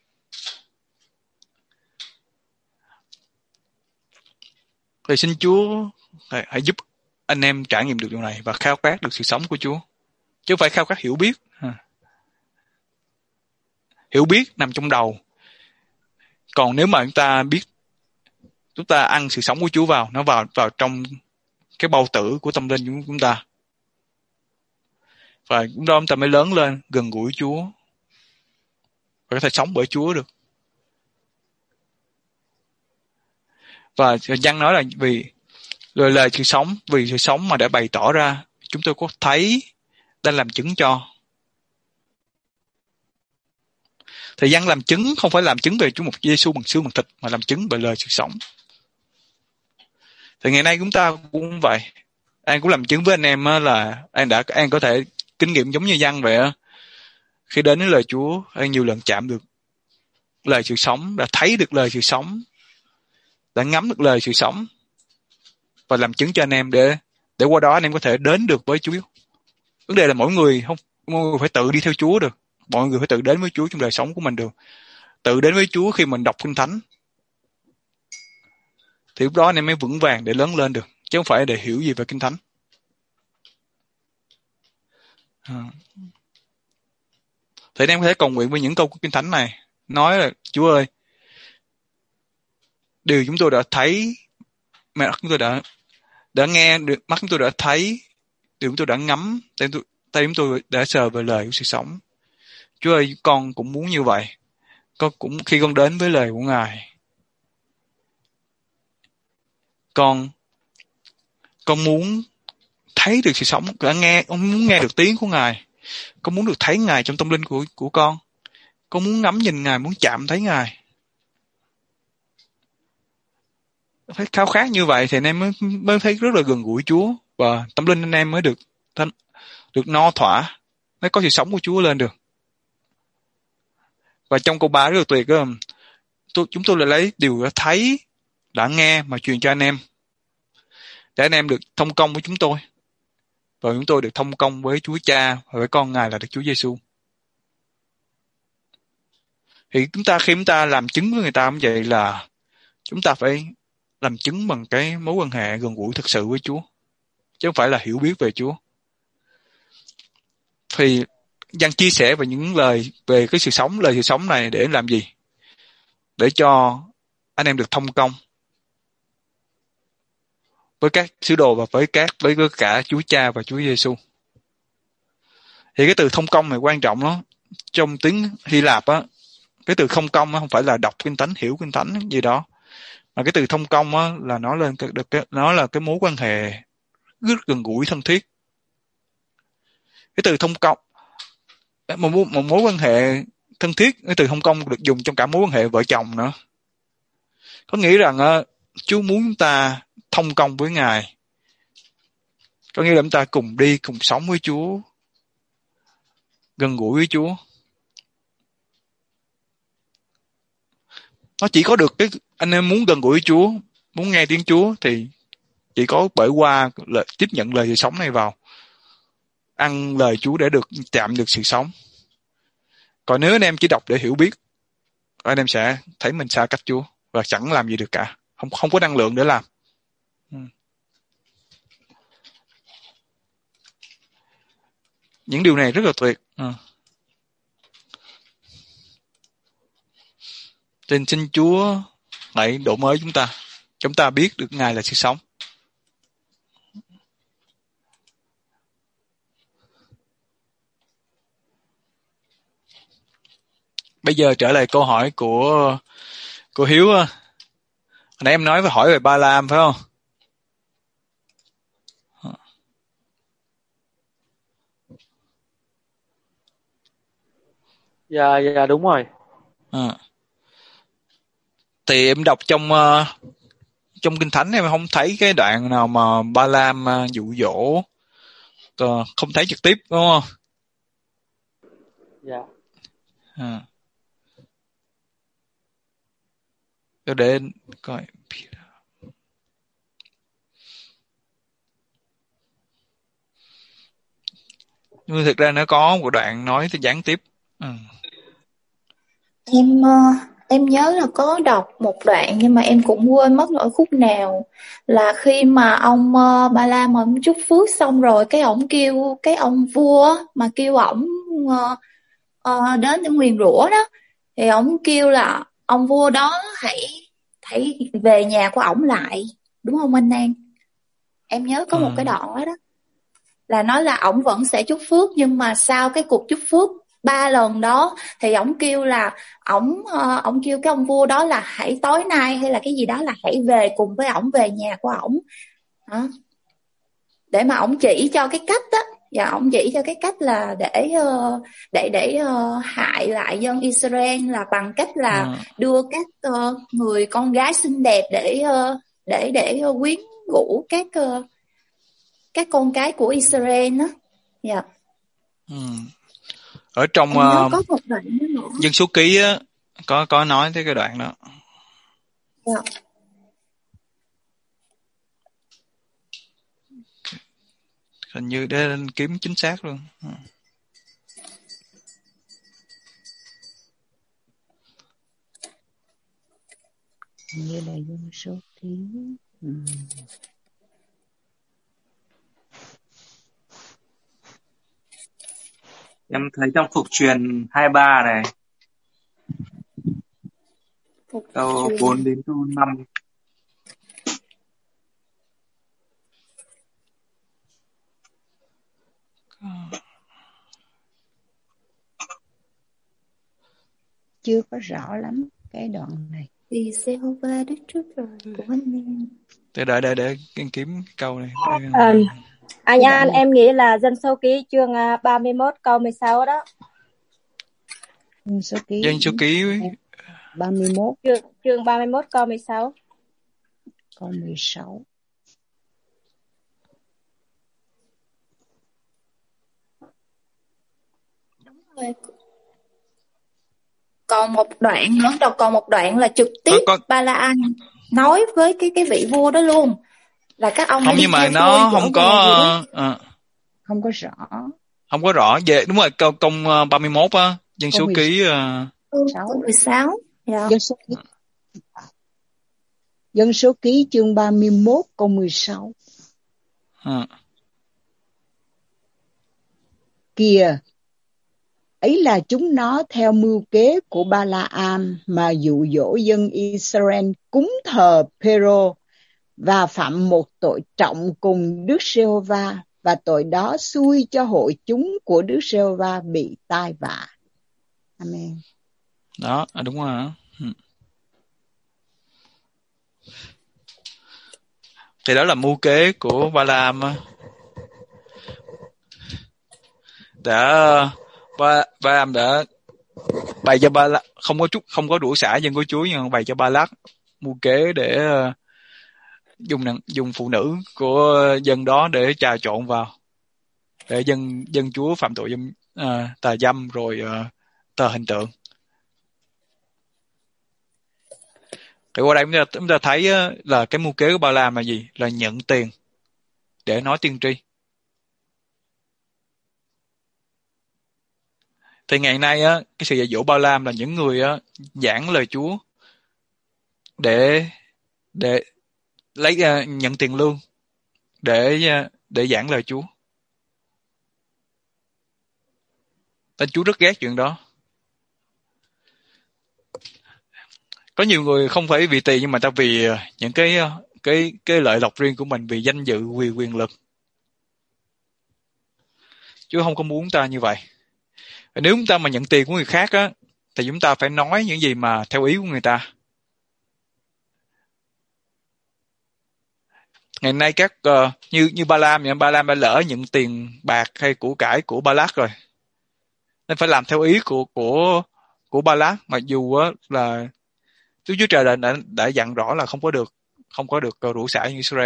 Thì xin Chúa hãy giúp anh em trải nghiệm được điều này và khao khát được sự sống của Chúa, chứ không phải khao khát hiểu biết. Hiểu biết nằm trong đầu, còn nếu mà chúng ta biết, chúng ta ăn sự sống của Chúa vào, nó vào trong cái bao tử của tâm linh của chúng ta, và lúc đó chúng ta mới lớn lên gần gũi Chúa và có thể sống bởi Chúa được. Và Giăng nói là vì lời sự sống, vì sự sống mà đã bày tỏ ra, chúng tôi có thấy, đang làm chứng cho. Thì Giăng làm chứng không phải làm chứng về Chúa một Giêsu bằng xương bằng thịt, mà làm chứng về lời sự sống. Thì ngày nay chúng ta cũng vậy. An cũng làm chứng với anh em là An có thể kinh nghiệm giống như Giăng vậy á. Khi đến với lời Chúa, An nhiều lần chạm được lời sự sống, đã thấy được lời sự sống, đã ngắm được lời sự sống, và làm chứng cho anh em để qua đó anh em có thể đến được với Chúa. Vấn đề là mỗi người phải tự đi theo Chúa được. Mọi người phải tự đến với Chúa trong đời sống của mình được. Tự đến với Chúa khi mình đọc Kinh Thánh, thì lúc đó anh em mới vững vàng để lớn lên được, chứ không phải để hiểu gì về Kinh Thánh. Thì anh em có thể cầu nguyện với những câu của Kinh Thánh này, nói là Chúa ơi, điều chúng tôi đã thấy, mắt chúng tôi đã nghe, mắt chúng tôi đã thấy, điều chúng tôi đã ngắm, tay chúng tôi đã sờ về lời của sự sống. Chúa ơi, con cũng muốn như vậy. Con cũng khi con đến với lời của Ngài, con muốn thấy được sự sống, con muốn nghe được tiếng của Ngài, con muốn được thấy Ngài trong tâm linh của con muốn ngắm nhìn Ngài, muốn chạm thấy Ngài. Phải khao khát như vậy thì anh em mới thấy rất là gần gũi Chúa, và tâm linh anh em mới được no thỏa, mới có sự sống của Chúa lên được. Và trong câu 3 rất là tuyệt đó, chúng tôi lại lấy điều đã thấy, đã nghe mà truyền cho anh em, để anh em được thông công với chúng tôi, và chúng tôi được thông công với Chúa Cha và với con Ngài là Đức Chúa Giêsu. Thì khi chúng ta làm chứng với người ta cũng vậy, là chúng ta phải làm chứng bằng cái mối quan hệ gần gũi thực sự với Chúa, chứ không phải là hiểu biết về Chúa. Thì Giăng chia sẻ về những lời về cái sự sống, lời sự sống này để làm gì? Để cho anh em được thông công với các sứ đồ và với cả Chúa Cha và Chúa Giêsu. Thì cái từ thông công này quan trọng đó. Trong tiếng Hy Lạp á, cái từ không công á không phải là đọc Kinh Thánh, hiểu Kinh Thánh gì đó, mà cái từ thông công á là nó là cái mối quan hệ rất gần gũi thân thiết. Cái từ thông công, một mối quan hệ thân thiết, cái từ thông công được dùng trong cả mối quan hệ vợ chồng nữa. Có nghĩa rằng Chúa muốn chúng ta thông công với Ngài, có nghĩa là chúng ta cùng đi cùng sống với Chúa, gần gũi với Chúa. Nó chỉ có được cái anh em muốn gần gũi với Chúa, muốn nghe tiếng Chúa, thì chỉ có bởi qua tiếp nhận lời sự sống này vào, ăn lời Chúa để được chạm được sự sống. Còn nếu anh em chỉ đọc để hiểu biết, anh em sẽ thấy mình xa cách Chúa và chẳng làm gì được cả, không có năng lượng để làm. Những điều này rất là tuyệt. Xin Chúa hãy đổi mới chúng ta biết được Ngài là sự sống. Bây giờ trở lại câu hỏi của Hiếu. Hồi nãy em hỏi về Ba Lam phải không? Dạ đúng rồi. Thì em đọc trong Kinh Thánh em không thấy cái đoạn nào mà Ba Lam dụ dỗ, không thấy trực tiếp đúng không? Dạ. Để coi. Nhưng thực ra nó có một đoạn nói tới gián tiếp. Ừ. Em nhớ là có đọc một đoạn nhưng mà em cũng quên mất ở khúc nào, là khi mà ông Ba La mà ông chúc phước xong rồi cái ổng kêu cái ông vua mà kêu ổng đến để nguyền rủa đó, thì ổng kêu là ông vua đó hãy hãy về nhà của ổng lại, đúng không anh An? Em nhớ có một cái đoạn đó, là nói là ổng vẫn sẽ chúc phước, nhưng mà sau cái cuộc chúc phước 3 lần đó thì ổng kêu là ổng kêu cái ông vua đó là hãy tối nay hay là cái gì đó là hãy về cùng với ổng về nhà của ổng đó, để mà ổng chỉ cho cái cách đó, và ổng chỉ cho cái cách là để hại lại dân Israel là bằng cách là đưa các người con gái xinh đẹp để quyến rũ các con cái của Israel đó. Dạ. Ở trong Em nhớ có một đoạn nữa. Dân số ký á, có nói tới cái đoạn đó. Dạ. Hình như để kiếm chính xác luôn. Như là dân số ký. Em thấy trong Phục Truyền 23 này, câu 4 đến câu 5. Chưa có rõ lắm cái đoạn này. Vì Jehovah Đức Chúa Trời của anh em. Để kiếm câu này. Anh An, em nghĩ là Dân số ký chương 31 câu 16 đó. Dân số ký 31. Chương 31 câu 16. Câu 16. Đúng rồi. Còn một đoạn nữa, còn một đoạn là trực tiếp Ba-la-an nói với cái vị vua đó luôn, là các ông không, nhưng mà nó không có không có rõ. Không có rõ về, đúng rồi, câu 31 á, dân số ký 16. Yeah. Dân số ký chương 31 câu 16. Kìa, ấy là chúng nó theo mưu kế của Ba-la-am mà dụ dỗ dân Israel cúng thờ Phêrô và phạm một tội trọng cùng Đức Giê-hô-va, và tội đó xui cho hội chúng của Đức Giê-hô-va bị tai vạ. Amen. Đó, đúng rồi. Thì đó là mưu kế của Ba-la-am Ba-la-am đã bày cho Ba-lác, không có đuổi xả dân của Chúa, nhưng bày cho Ba-lác mưu kế để dùng phụ nữ của dân đó để trà trộn vào, để dân Chúa phạm tội tà dâm rồi tà hình tượng. Thì qua đây chúng ta thấy là cái mưu kế của Ba-la-am là gì? Là nhận tiền để nói tiên tri. Thì ngày nay cái sự dạy dỗ Ba-la-am là những người giảng lời Chúa để lấy nhận tiền lương để giảng lời Chúa. Tên Chúa rất ghét chuyện đó. Có nhiều người không phải vì tiền, nhưng mà ta vì những cái lợi lộc riêng của mình, vì danh dự, vì quyền lực. Chúa không có muốn ta như vậy. Nếu chúng ta mà nhận tiền của người khác á, thì chúng ta phải nói những gì mà theo ý của người ta. Ngày nay các như Ba-la-am, Ba-la-am đã lỡ nhận tiền bạc hay của cải của Ba-lác rồi, nên phải làm theo ý của Ba-lác, mặc dù là Chúa Trời đã dặn rõ là không có được rủa xả như Israel.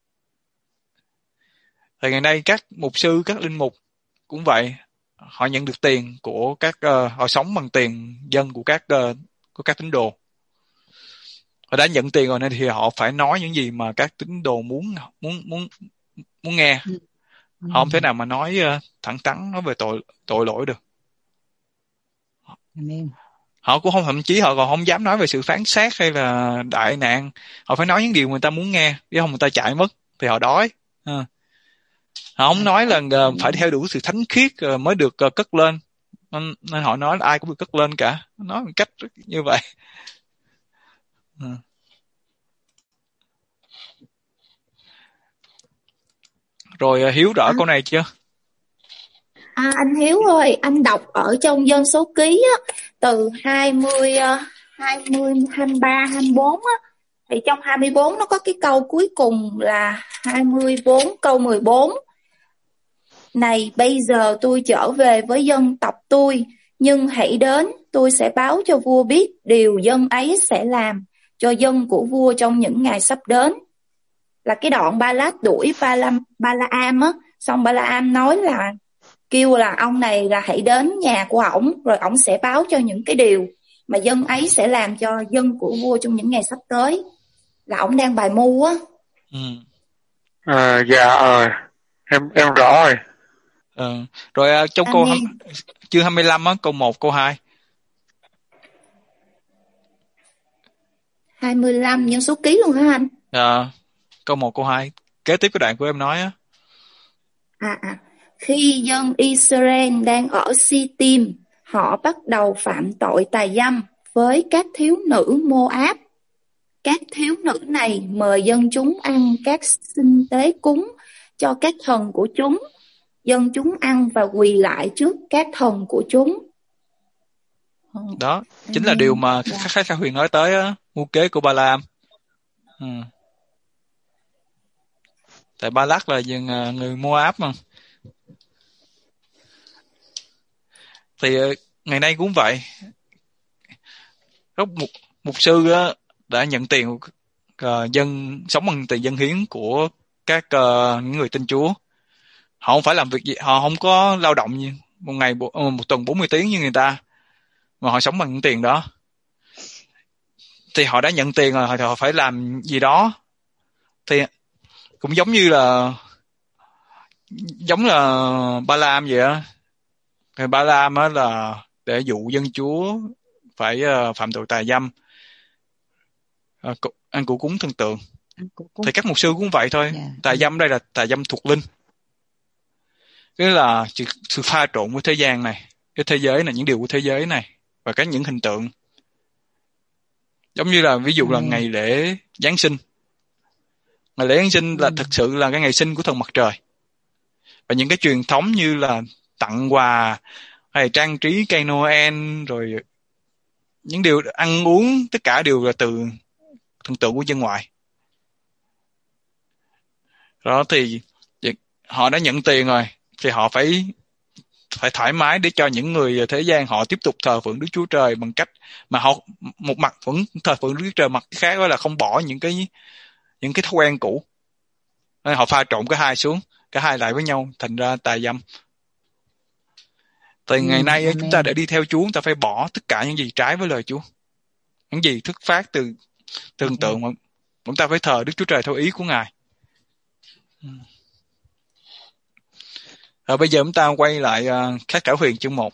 Thì ngày nay các mục sư, các linh mục cũng vậy, họ nhận được tiền của họ sống bằng tiền dân của các tín đồ. Họ đã nhận tiền rồi nên thì họ phải nói những gì mà các tín đồ muốn nghe. Họ không thể nào mà nói thẳng thắn nói về tội lỗi được. Amen. Họ cũng không, thậm chí họ còn không dám nói về sự phán xét hay là đại nạn. Họ phải nói những điều người ta muốn nghe, chứ không người ta chạy mất thì họ đói. Họ không nói là phải theo đuổi sự thánh khiết mới được cất lên, nên họ nói là ai cũng được cất lên cả, nói một cách như vậy. Rồi Hiếu rõ câu này chưa? Anh Hiếu ơi, anh đọc ở trong Dân Số Ký á, từ 20, 23, 24 á, thì trong 24 nó có cái câu cuối cùng là 24 câu 14. Này bây giờ tôi trở về với dân tộc tôi, nhưng hãy đến, tôi sẽ báo cho vua biết điều dân ấy sẽ làm cho dân của vua trong những ngày sắp đến. Là cái đoạn Ba-lát đuổi Ba-la-am á, xong Ba-la-am nói là kêu là ông này là hãy đến nhà của ổng, rồi ổng sẽ báo cho những cái điều mà dân ấy sẽ làm cho dân của vua trong những ngày sắp tới. Là ổng đang bài mưu á. Dạ em rõ rồi. Rồi trong câu chương 25 á, câu 1, câu 2. 25 Dân Số Ký luôn hả anh? Câu 1, câu 2. Kế tiếp cái đoạn của em nói á. Khi dân Israel đang ở Si-tim, họ bắt đầu phạm tội tà dâm với các thiếu nữ Mô-áp. Các thiếu nữ này mời dân chúng ăn các sinh tế cúng cho các thần của chúng. Dân chúng ăn và quỳ lại trước các thần của chúng. Đó chính là điều mà Khải Huyền nói tới á, mưu kế của Ba-la-am. Tại Ba-lát là người Mô-áp mà. Thì ngày nay cũng vậy. Mục sư á, đã nhận tiền dân sống bằng tiền dân hiến của các những người tin Chúa. Họ không phải làm việc gì, họ không có lao động gì, một ngày một tuần 40 tiếng như người ta, mà họ sống bằng những tiền đó. Thì họ đã nhận tiền rồi, họ phải làm gì đó. Thì cũng giống là Ba-la-am vậy á. Thì Ba-la-am á là để dụ dân Chúa phải phạm tội tà dâm, ăn củ cúng thần tượng. Thì các mục sư cũng vậy thôi. Tà dâm đây là tà dâm thuộc linh, cái là sự pha trộn của thế gian này, cái thế giới này, những điều của thế giới này và những hình tượng. Giống như là ví dụ là ngày lễ Giáng sinh. Ngày lễ Giáng sinh là thực sự là cái ngày sinh của thần mặt trời. Và những cái truyền thống như là tặng quà hay trang trí cây Noel, rồi những điều ăn uống, tất cả đều là từ thần tượng của dân ngoại. Đó thì họ đã nhận tiền rồi thì họ phải thoải mái để cho những người thế gian họ tiếp tục thờ phượng Đức Chúa Trời bằng cách mà họ một mặt vẫn thờ phượng Đức Chúa Trời, mặt khác đó là không bỏ những cái thói quen cũ. Nên họ pha trộn cả hai xuống, cả hai lại với nhau, thành ra tà dâm. Từ ngày nay chúng ta để đi theo Chúa, chúng ta phải bỏ tất cả những gì trái với lời Chúa, những gì xuất phát từ tưởng tượng, mà chúng ta phải thờ Đức Chúa Trời theo ý của Ngài. Rồi bây giờ chúng ta quay lại Khải Huyền chương 1.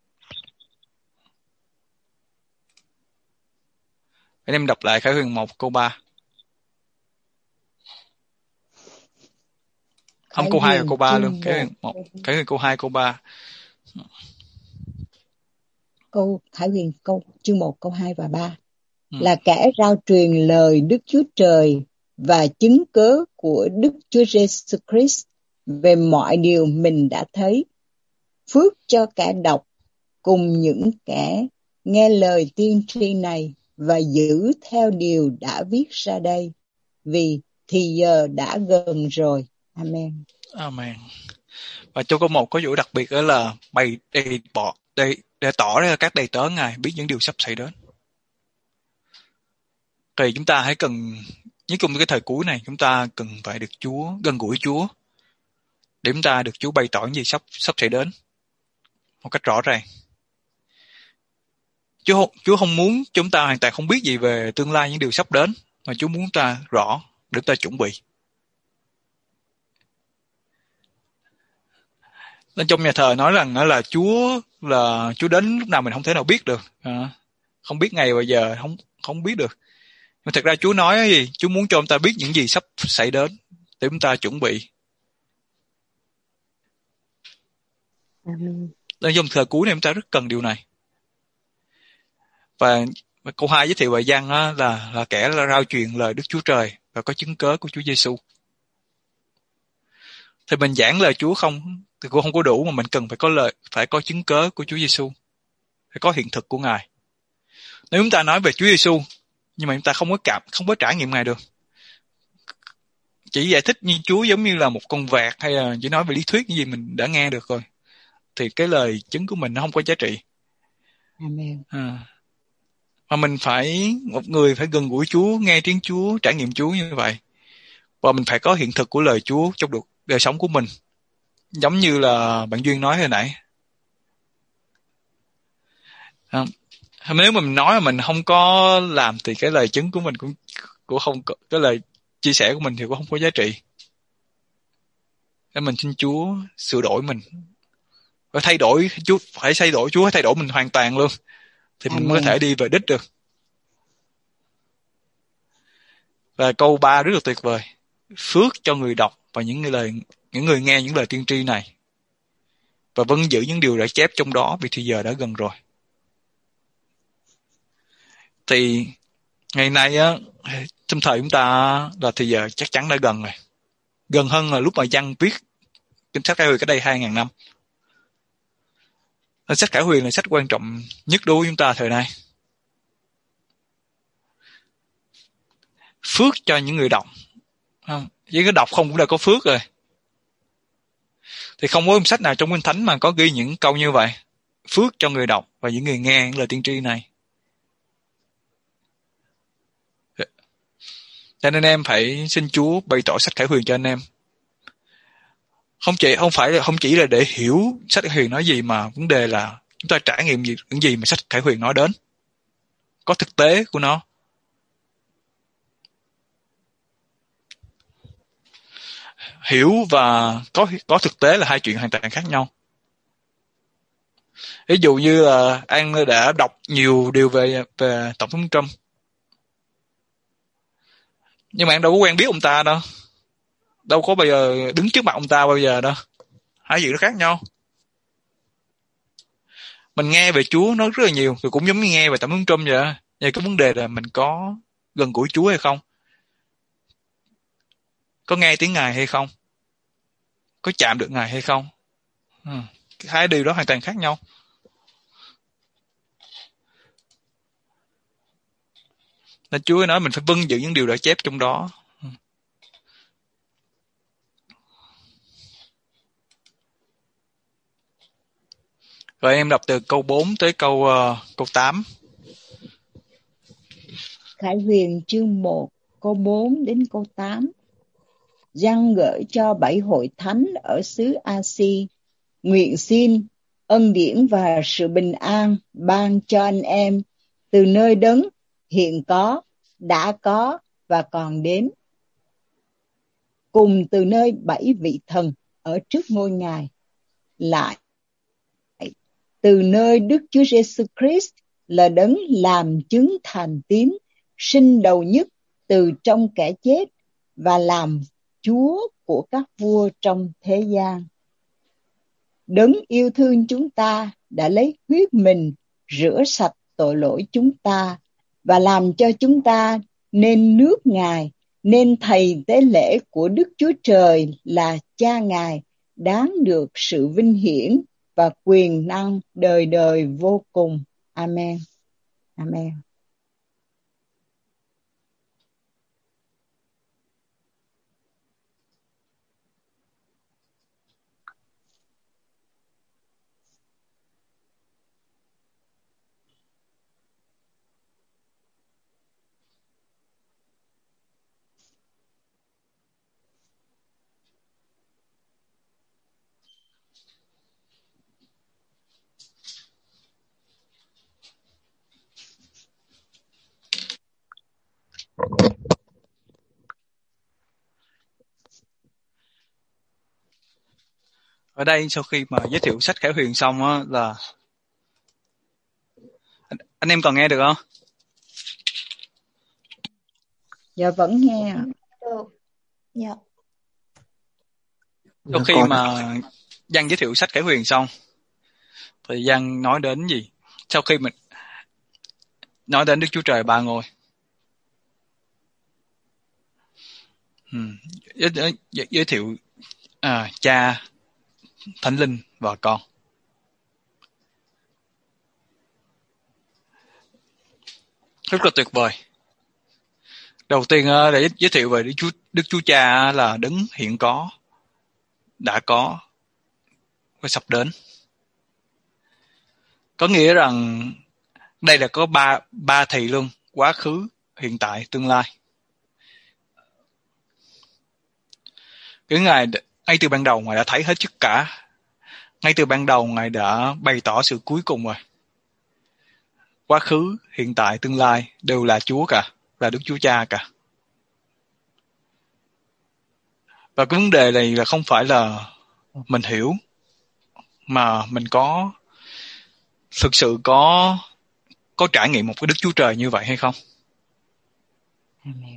Anh em đọc lại Khải Huyền 1 câu 3. Không, câu 2 và câu 3 luôn. Khải Huyền câu 2 câu 3. Khải Huyền chương 1 câu 2 và 3 là kẻ rao truyền lời Đức Chúa Trời và chứng cớ của Đức Chúa Giêsu Christ về mọi điều mình đã thấy. Phước cho kẻ đọc cùng những kẻ nghe lời tiên tri này và giữ theo điều đã viết ra đây, vì thì giờ đã gần rồi. Amen. Amen. Và trong câu 1 có dụ đặc biệt đó là để tỏ ra các đầy tớ Ngài biết những điều sắp xảy đến. Thì chúng ta hãy cần, nhất trong cái thời cuối này, chúng ta cần phải được Chúa, gần gũi Chúa, để chúng ta được Chúa bày tỏ những gì sắp xảy đến một cách rõ ràng. Chúa không muốn chúng ta hoàn toàn không biết gì về tương lai, những điều sắp đến, mà Chúa muốn ta rõ để chúng ta chuẩn bị. Nên trong nhà thờ nói rằng là Chúa là Chúa đến lúc nào mình không thể nào biết được, không biết ngày và giờ, không biết được. Nhưng thật ra Chúa nói cái gì? Chúa muốn cho chúng ta biết những gì sắp xảy đến để chúng ta chuẩn bị. Nên trong thời cuối này chúng ta rất cần điều này. Và câu 2 giới thiệu bài văn là kẻ rao truyền lời Đức Chúa Trời và có chứng cớ của Chúa Giêsu. Thì mình giảng lời Chúa thì cũng không có đủ, mà mình cần phải có chứng cớ của Chúa Giêsu, phải có hiện thực của Ngài. Nếu chúng ta nói về Chúa Giêsu nhưng mà chúng ta không có trải nghiệm Ngài được, chỉ giải thích như Chúa giống như là một con vẹt, hay là chỉ nói về lý thuyết những gì mình đã nghe được rồi, thì cái lời chứng của mình nó không có giá trị. Amen. Mà một người phải gần gũi Chúa, nghe tiếng Chúa, trải nghiệm Chúa như vậy. Và mình phải có hiện thực của lời Chúa trong đời sống của mình. Giống như là bạn Duyên nói hồi nãy. Nếu mà mình nói mà mình không có làm thì cái lời chứng của mình cũng không có, cái lời chia sẻ của mình thì cũng không có giá trị. Nên mình xin Chúa sửa đổi mình. Phải thay đổi Chúa, phải thay đổi mình hoàn toàn luôn. Thì mình mới có thể đi về đích được. Và câu 3 rất là tuyệt vời. Phước cho người đọc và những người nghe những lời tiên tri này, và vâng giữ những điều đã chép trong đó, vì thời giờ đã gần rồi. Thì ngày nay trong thời chúng ta là thời giờ chắc chắn đã gần rồi, gần hơn là lúc mà Giăng viết kinh sách Khải Huyền cách đây 2.000 năm. Sách Khải Huyền là sách quan trọng nhất đối với chúng ta thời nay. Phước cho những người đọc, với cái đọc không cũng đã có phước rồi. Thì không có sách nào trong Kinh Thánh mà có ghi những câu như vậy. Phước cho người đọc và những người nghe những lời tiên tri này. Cho nên em phải xin Chúa bày tỏ sách Khải Huyền cho anh em. Không chỉ là để hiểu sách Khải Huyền nói gì, mà vấn đề là chúng ta trải nghiệm những gì mà sách Khải Huyền nói đến, có thực tế của nó. Hiểu và có thực tế là hai chuyện hoàn toàn khác nhau. Ví dụ như là An đã đọc nhiều điều về Tổng thống Trump, nhưng mà An đâu có quen biết ông ta đâu, đâu có bao giờ đứng trước mặt ông ta bao giờ đâu. Hai chuyện nó khác nhau. Mình nghe về Chúa nói rất là nhiều, thì cũng giống như nghe về Tổng thống Trump vậy. Vậy cái vấn đề là mình có gần gũi Chúa hay không, có nghe tiếng Ngài hay không, có chạm được Ngài hay không. Hai điều đó hoàn toàn khác nhau. Nên Chúa nói mình phải vâng giữ những điều đã chép trong đó. Rồi em đọc từ câu 4 tới câu 8. Khải Huyền chương 1 câu 4 đến câu 8. Giăng gửi cho 7 hội thánh ở xứ Asi, nguyện xin ân điển và sự bình an ban cho anh em từ nơi Đấng hiện có, đã có và còn đến, cùng từ nơi 7 vị thần ở trước ngôi Ngài, lại từ nơi Đức Chúa Giêsu Christ là Đấng làm chứng thành tín, sinh đầu nhất từ trong kẻ chết và làm Chúa của các vua trong thế gian. Đấng yêu thương chúng ta đã lấy huyết mình rửa sạch tội lỗi chúng ta và làm cho chúng ta nên nước Ngài, nên thầy tế lễ của Đức Chúa Trời là Cha Ngài, đáng được sự vinh hiển và quyền năng đời đời vô cùng. Amen. Amen. Ở đây sau khi mà giới thiệu sách Khải Huyền xong á, là Anh em còn nghe được không? Dạ vẫn nghe. Được. Dạ. Sau khi mà Giang giới thiệu sách Khải Huyền xong thì Giang nói đến gì? Sau khi mình nói đến Đức Chúa Trời ba ngôi, giới thiệu Cha, Thánh Linh và Con. Rất là tuyệt vời. Đầu tiên để giới thiệu về Đức Chúa Cha là đấng hiện có, đã có và sắp đến. Có nghĩa rằng đây là có ba thì luôn, quá khứ, hiện tại, tương lai. Cái Ngài ngay từ ban đầu Ngài đã thấy hết tất cả. Ngay từ ban đầu Ngài đã bày tỏ sự cuối cùng rồi. Quá khứ, hiện tại, tương lai đều là Chúa cả, là Đức Chúa Cha cả. Và cái vấn đề này là không phải là mình hiểu, mà mình có thực sự có trải nghiệm một cái Đức Chúa Trời như vậy hay không? Amen.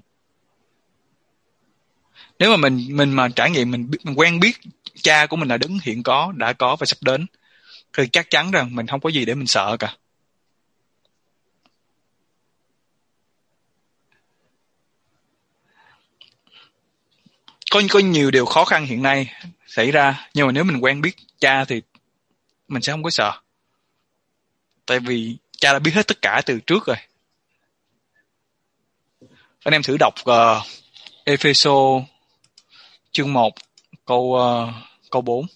Nếu mà mình mà trải nghiệm, mình quen biết Cha của mình là đấng hiện có, đã có và sắp đến, thì chắc chắn rằng mình không có gì để mình sợ cả. Có nhiều điều khó khăn hiện nay xảy ra, nhưng mà nếu mình quen biết Cha thì mình sẽ không có sợ. Tại vì Cha đã biết hết tất cả từ trước rồi. Anh em thử đọc Ê-phê-sô chương 1 câu 4.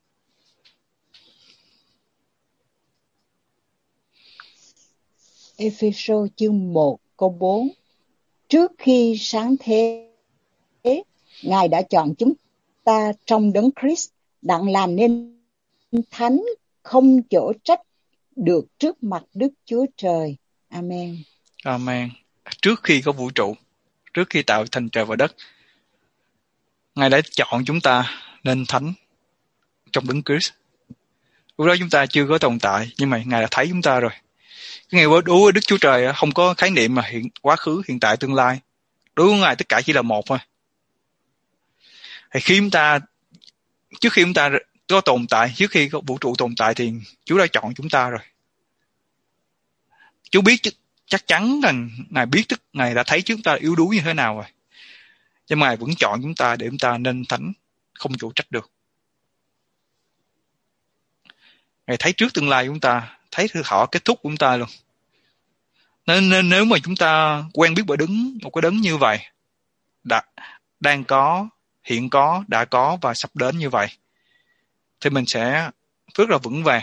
Ê-phê-sô chương 1 câu 4. Trước khi sáng thế, Ngài đã chọn chúng ta trong đấng Christ đặng làm nên thánh, không chỗ trách được trước mặt Đức Chúa Trời. Amen. Amen. Trước khi có vũ trụ, trước khi tạo thành trời và đất, Ngài đã chọn chúng ta nên thánh trong đấng Christ. Lúc đó chúng ta chưa có tồn tại, nhưng mà Ngài đã thấy chúng ta rồi. Cái ngày đối với Đức Chúa Trời không có khái niệm mà quá khứ, hiện tại, tương lai. Đối với Ngài tất cả chỉ là một thôi. Thì trước khi chúng ta có tồn tại, trước khi có vũ trụ tồn tại thì Chúa đã chọn chúng ta rồi. Chúa biết chắc chắn rằng Ngài biết Ngài đã thấy chúng ta yếu đuối như thế nào rồi. Nhưng mà Ngài vẫn chọn chúng ta để chúng ta nên thánh, không chỗ trách được. Ngài thấy trước tương lai của chúng ta, thấy họ kết thúc của chúng ta luôn. Nên nếu mà chúng ta quen biết một cái đấng như vậy, đang có, hiện có, đã có và sắp đến như vậy, thì mình sẽ rất là vững vàng.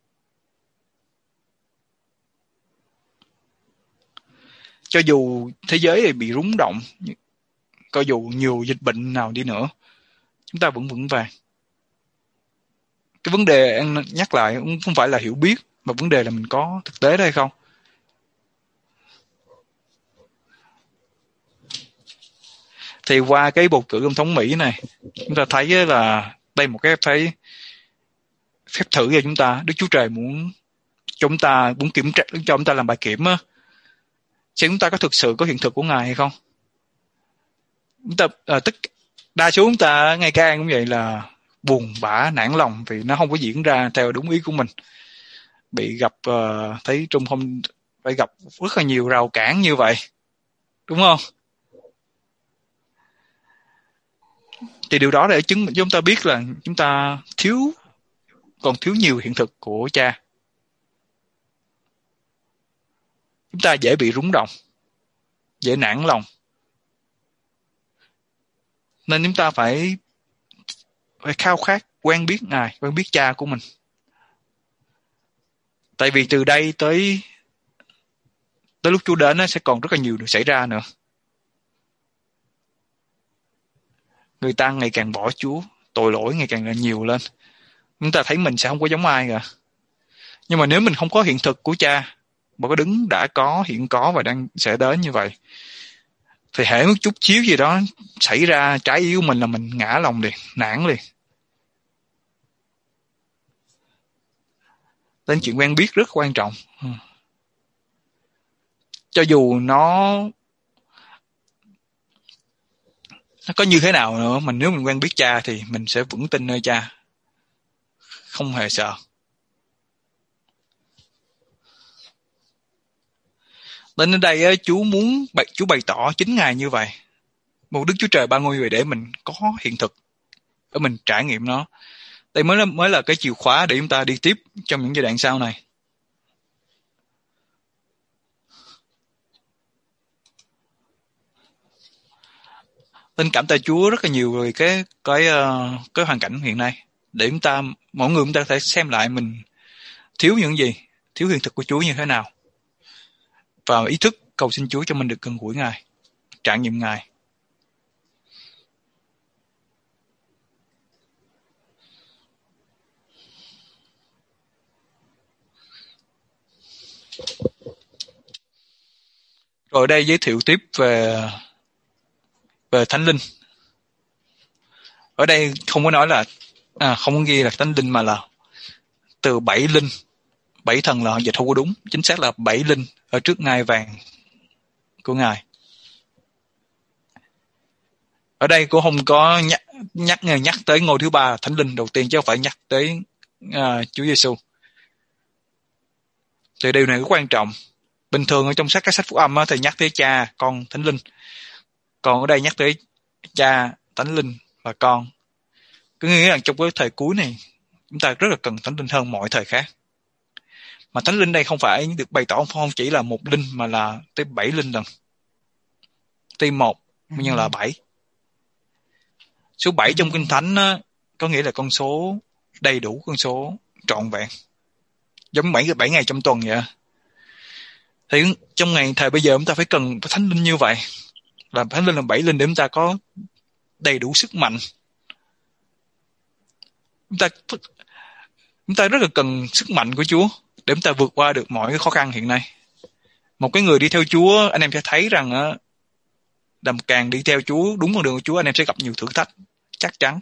Cho dù thế giới này bị rúng động, cho dù nhiều dịch bệnh nào đi nữa, chúng ta vẫn vững vàng. Cái vấn đề em nhắc lại không phải là hiểu biết, mà vấn đề là mình có thực tế đó hay không. Thì qua cái bầu cử tổng thống Mỹ này, chúng ta thấy là đây một cái phép thử cho chúng ta. Đức Chúa Trời muốn chúng ta kiểm tra, cho chúng ta làm bài kiểm á, xem chúng ta có thực sự có hiện thực của Ngài hay không. Chúng ta đa số chúng ta ngày càng cũng vậy, là buồn bã, nản lòng vì nó không có diễn ra theo đúng ý của mình. Bị gặp thấy Trung không phải gặp rất là nhiều rào cản như vậy, đúng không? Thì điều đó để chứng chúng ta biết là chúng ta còn thiếu nhiều hiện thực của Cha. Chúng ta dễ bị rúng động, dễ nản lòng. Nên chúng ta phải khao khát quen biết Ngài, quen biết Cha của mình. Tại vì từ đây tới lúc Chúa đến, nó sẽ còn rất là nhiều điều xảy ra nữa. Người ta ngày càng bỏ Chúa, tội lỗi ngày càng là nhiều lên. Chúng ta thấy mình sẽ không có giống ai cả. Nhưng mà nếu mình không có hiện thực của Cha, mà có đấng đã có, hiện có và đang sẽ đến như vậy, thì hễ một chút xíu gì đó xảy ra trái ý của mình là mình ngã lòng liền, nản liền. Nên chuyện quen biết rất quan trọng. cho dù nó có như thế nào nữa, nếu mình quen biết Cha thì mình sẽ vững tin nơi Cha, không hề sợ. Đến đây á, Chúa bày tỏ chính Ngài như vậy, một Đức Chúa Trời ba ngôi vị, để mình có hiện thực, để mình trải nghiệm nó. Đây mới là cái chìa khóa để chúng ta đi tiếp trong những giai đoạn sau này. Tin cảm tạ Chúa rất là nhiều về cái hoàn cảnh hiện nay, để mỗi người chúng ta phải xem lại mình thiếu những gì, thiếu hiện thực của Chúa như thế nào, và ý thức cầu xin Chúa cho mình được gần gũi Ngài, trải nghiệm Ngài. Rồi đây giới thiệu tiếp về Thánh Linh. Ở đây không có nói là không có ghi là Thánh Linh, mà là từ 7 linh, 7 thần là dịch không có đúng, chính xác là 7 linh ở trước ngai vàng của Ngài. Ở đây cũng không có nhắc tới ngôi thứ ba Thánh Linh đầu tiên, chứ không phải nhắc tới Chúa Giêsu. Thì điều này rất quan trọng. Bình thường ở trong các sách phúc âm thì nhắc tới Cha, Con, Thánh Linh. Còn ở đây nhắc tới Cha, Thánh Linh và Con. Cứ nghĩa là trong cái thời cuối này, chúng ta rất là cần Thánh Linh hơn mọi thời khác. Mà Thánh Linh đây không phải được bày tỏ không chỉ là một linh, mà là tới 7 linh lần. Tuy 1 nhưng là 7. Số 7 trong Kinh Thánh á, có nghĩa là con số đầy đủ, con số trọn vẹn. Giống 7 ngày trong tuần vậy. Thì trong thời bây giờ chúng ta phải cần Thánh Linh như vậy. Là Thánh Linh là 7 linh để chúng ta có đầy đủ sức mạnh. Chúng ta rất là cần sức mạnh của Chúa để chúng ta vượt qua được mọi cái khó khăn hiện nay. Một cái người đi theo Chúa, anh em sẽ thấy rằng càng đi theo Chúa, đúng con đường của Chúa, anh em sẽ gặp nhiều thử thách, chắc chắn.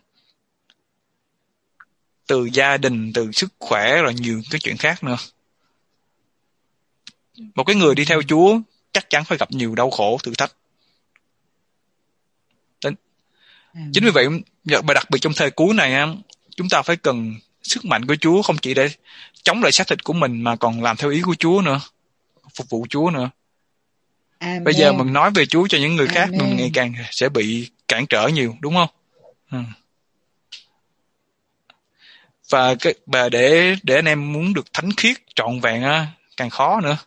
Từ gia đình, từ sức khỏe, rồi nhiều cái chuyện khác nữa. Một cái người đi theo Chúa chắc chắn phải gặp nhiều đau khổ, thử thách. Chính vì vậy, đặc biệt trong thời cuối này, chúng ta phải cần sức mạnh của Chúa, không chỉ để chống lại xác thịt của mình, mà còn làm theo ý của Chúa nữa, phục vụ Chúa nữa. Amen. Bây giờ mình nói về Chúa cho những người khác, mình ngày càng sẽ bị cản trở nhiều, đúng không? Và để anh em muốn được thánh khiết trọn vẹn càng khó nữa.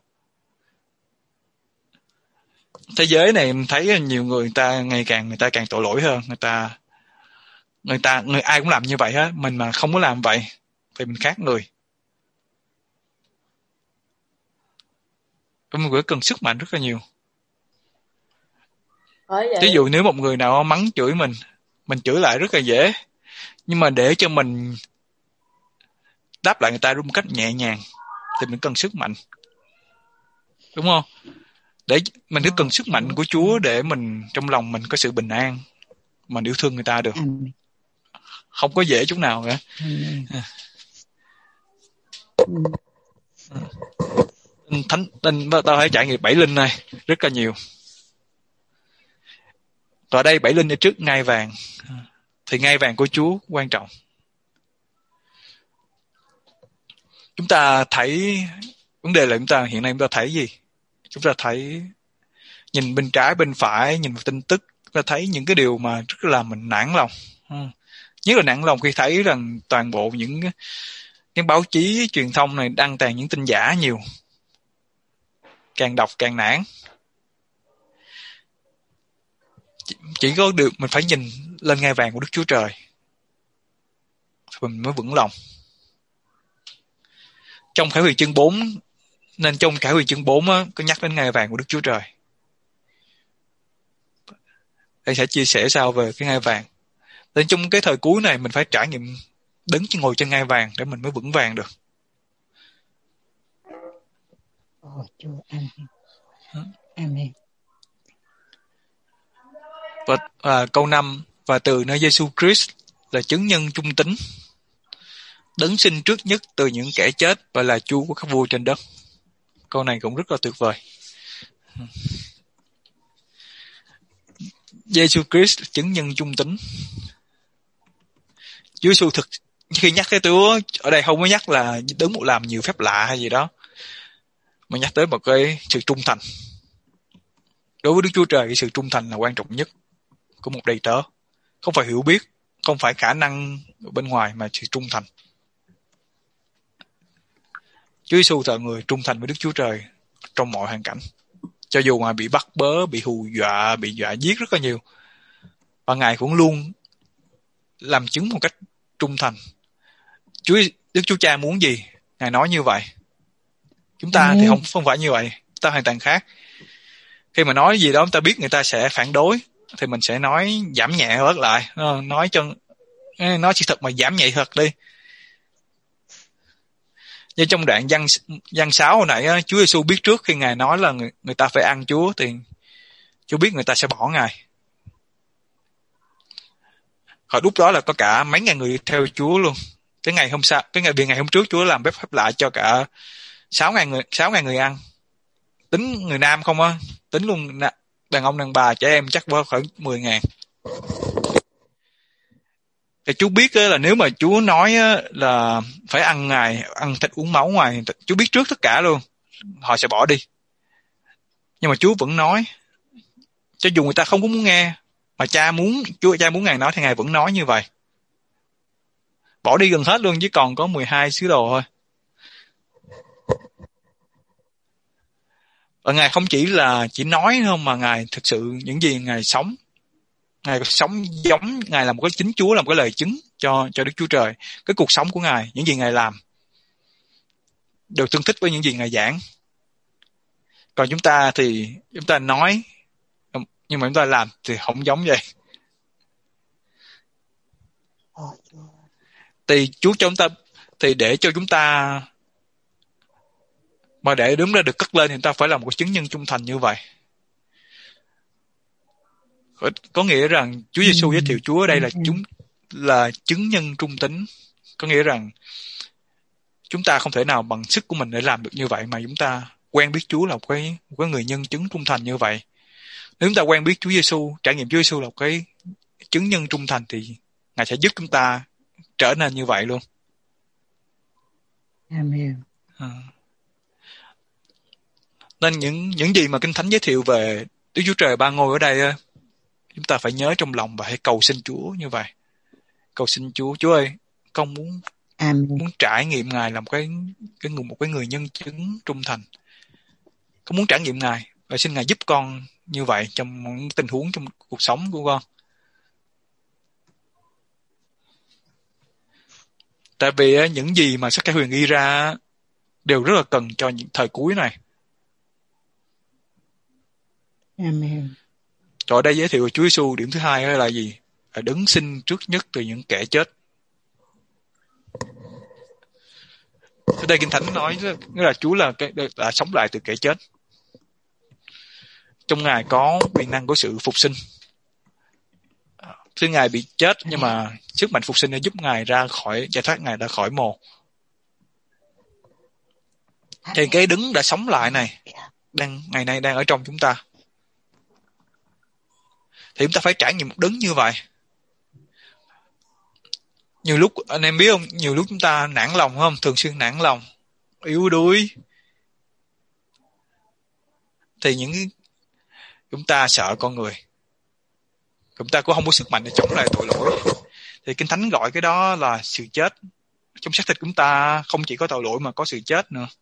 Thế giới này mình thấy nhiều người ta càng tội lỗi hơn, người ai cũng làm như vậy hết, mình mà không có làm vậy thì mình khác người. Mình cần sức mạnh rất là nhiều. Ví dụ nếu một người nào mắng chửi mình chửi lại rất là dễ, nhưng mà để cho mình đáp lại người ta một cách nhẹ nhàng thì mình cần sức mạnh, đúng không? Để mình cứ cần sức mạnh của Chúa để mình trong lòng mình có sự bình an, mình yêu thương người ta được. Không có dễ chút nào cả. Tao hãy trải nghiệm 7 linh này rất là nhiều. Và đây 7 linh ở trước ngai vàng, thì ngai vàng của Chúa quan trọng. Chúng ta thấy vấn đề là hiện nay chúng ta thấy gì? Chúng ta thấy nhìn bên trái bên phải, nhìn vào tin tức, chúng ta thấy những cái điều mà rất là mình nản lòng. Nhất là nản lòng khi thấy rằng toàn bộ những cái báo chí truyền thông này đăng tàn những tin giả nhiều. Càng đọc càng nản. Chỉ có được mình phải nhìn lên ngai vàng của Đức Chúa Trời, mình mới vững lòng. Trong Khải Huyền chương 4, nên trong Khải Huyền chương 4 có nhắc đến ngai vàng của Đức Chúa Trời. Tôi sẽ chia sẻ sao về cái ngai vàng. Nên trong cái thời cuối này mình phải trải nghiệm đứng ngồi trên ngai vàng để mình mới vững vàng được. Chúa, amen. Amen. Và câu 5, và từ nơi Giêsu Christ là chứng nhân trung tín, đấng sinh trước nhất từ những kẻ chết và là Chúa của các vua trên đất. Câu này cũng rất là tuyệt vời. Giêsu Christ chứng nhân trung tín. Chúa Giêsu thực khi nhắc tới Chúa ở đây không có nhắc là đứng một làm nhiều phép lạ hay gì đó, mà nhắc tới một cái sự trung thành. Đối với Đức Chúa Trời, cái sự trung thành là quan trọng nhất của một đầy tớ. Không phải hiểu biết, không phải khả năng bên ngoài, mà sự trung thành. Chúa Giêsu là người trung thành với Đức Chúa Trời trong mọi hoàn cảnh. Cho dù mà bị bắt bớ, bị hù dọa, bị dọa giết rất là nhiều, và Ngài cũng luôn làm chứng một cách trung thành. Đức Chúa Cha muốn gì, Ngài nói như vậy. Chúng ta thì không phải như vậy, chúng ta hoàn toàn khác. Khi mà nói gì đó chúng ta biết người ta sẽ phản đối, thì mình sẽ nói giảm nhẹ bớt lại, nói sự thật mà giảm nhẹ thật đi. Như trong đoạn Giăng 6 hồi nãy, Chúa Giêsu biết trước khi Ngài nói là người ta phải ăn Chúa, thì Chúa biết người ta sẽ bỏ Ngài. Hồi lúc đó là có cả mấy ngàn người đi theo Chúa luôn. Cái ngày hôm trước Chúa làm phép lạ cho cả 6.000 người ăn. Tính người nam không á, tính luôn đàn ông đàn bà trẻ em chắc khoảng 10.000. Thì Chúa biết là nếu mà Chúa nói là phải ăn Ngài, ăn thịt uống máu Ngài, Chúa biết trước tất cả luôn, họ sẽ bỏ đi. Nhưng mà Chúa vẫn nói, cho dù người ta không có muốn nghe, mà cha muốn Ngài nói thì Ngài vẫn nói như vậy. Bỏ đi gần hết luôn, chỉ còn có 12 sứ đồ thôi. Và Ngài không chỉ nói không, mà Ngài thực sự những gì Ngài sống giống, Ngài là một cái chính Chúa, là một cái lời chứng cho Đức Chúa Trời. Cái cuộc sống của Ngài, những gì Ngài làm đều tương thích với những gì Ngài giảng. Còn chúng ta thì chúng ta nói, nhưng mà chúng ta làm thì không giống vậy. Thì Chúa cho chúng ta, thì để cho chúng ta, mà để đúng ra được cất lên thì chúng ta phải là một chứng nhân trung thành như vậy. Có nghĩa rằng Chúa Giêsu giới thiệu Chúa ở đây là chứng nhân trung tín. Có nghĩa rằng chúng ta không thể nào bằng sức của mình để làm được như vậy, mà chúng ta quen biết Chúa là một cái người nhân chứng trung thành như vậy. Nếu chúng ta quen biết Chúa Giêsu, trải nghiệm Chúa Giêsu là một cái chứng nhân trung thành, thì Ngài sẽ giúp chúng ta trở nên như vậy luôn. Amen. Nên những gì mà Kinh Thánh giới thiệu về Đức Chúa Trời ba ngôi ở đây, chúng ta phải nhớ trong lòng và hãy cầu xin Chúa như vậy. Cầu xin Chúa ơi, con muốn trải nghiệm Ngài làm một cái người nhân chứng trung thành. Con muốn trải nghiệm Ngài, và xin Ngài giúp con như vậy trong những tình huống trong cuộc sống của con. Tại vì những gì mà Sách Khải Huyền ghi ra đều rất là cần cho những thời cuối này. Amen. Rồi ở đây giới thiệu Chúa Giêsu điểm thứ hai là gì? Là đứng sinh trước nhất từ những kẻ chết. Ở đây Kinh Thánh nói là Chúa là sống lại từ kẻ chết. Trong Ngài có quyền năng của sự phục sinh. Khi Ngài bị chết, nhưng mà sức mạnh phục sinh đã giúp Ngài giải thoát Ngài ra khỏi mồ. Thì cái đứng đã sống lại này, ngày nay đang ở trong chúng ta. Thì chúng ta phải trải nghiệm một đứng như vậy. Nhiều lúc, anh em biết không, nhiều lúc chúng ta nản lòng không? Thường xuyên nản lòng, yếu đuối. Thì chúng ta sợ con người. Chúng ta cũng không có sức mạnh để chống lại tội lỗi. Thì Kinh Thánh gọi cái đó là sự chết. Trong xác thịt chúng ta không chỉ có tội lỗi mà có sự chết nữa.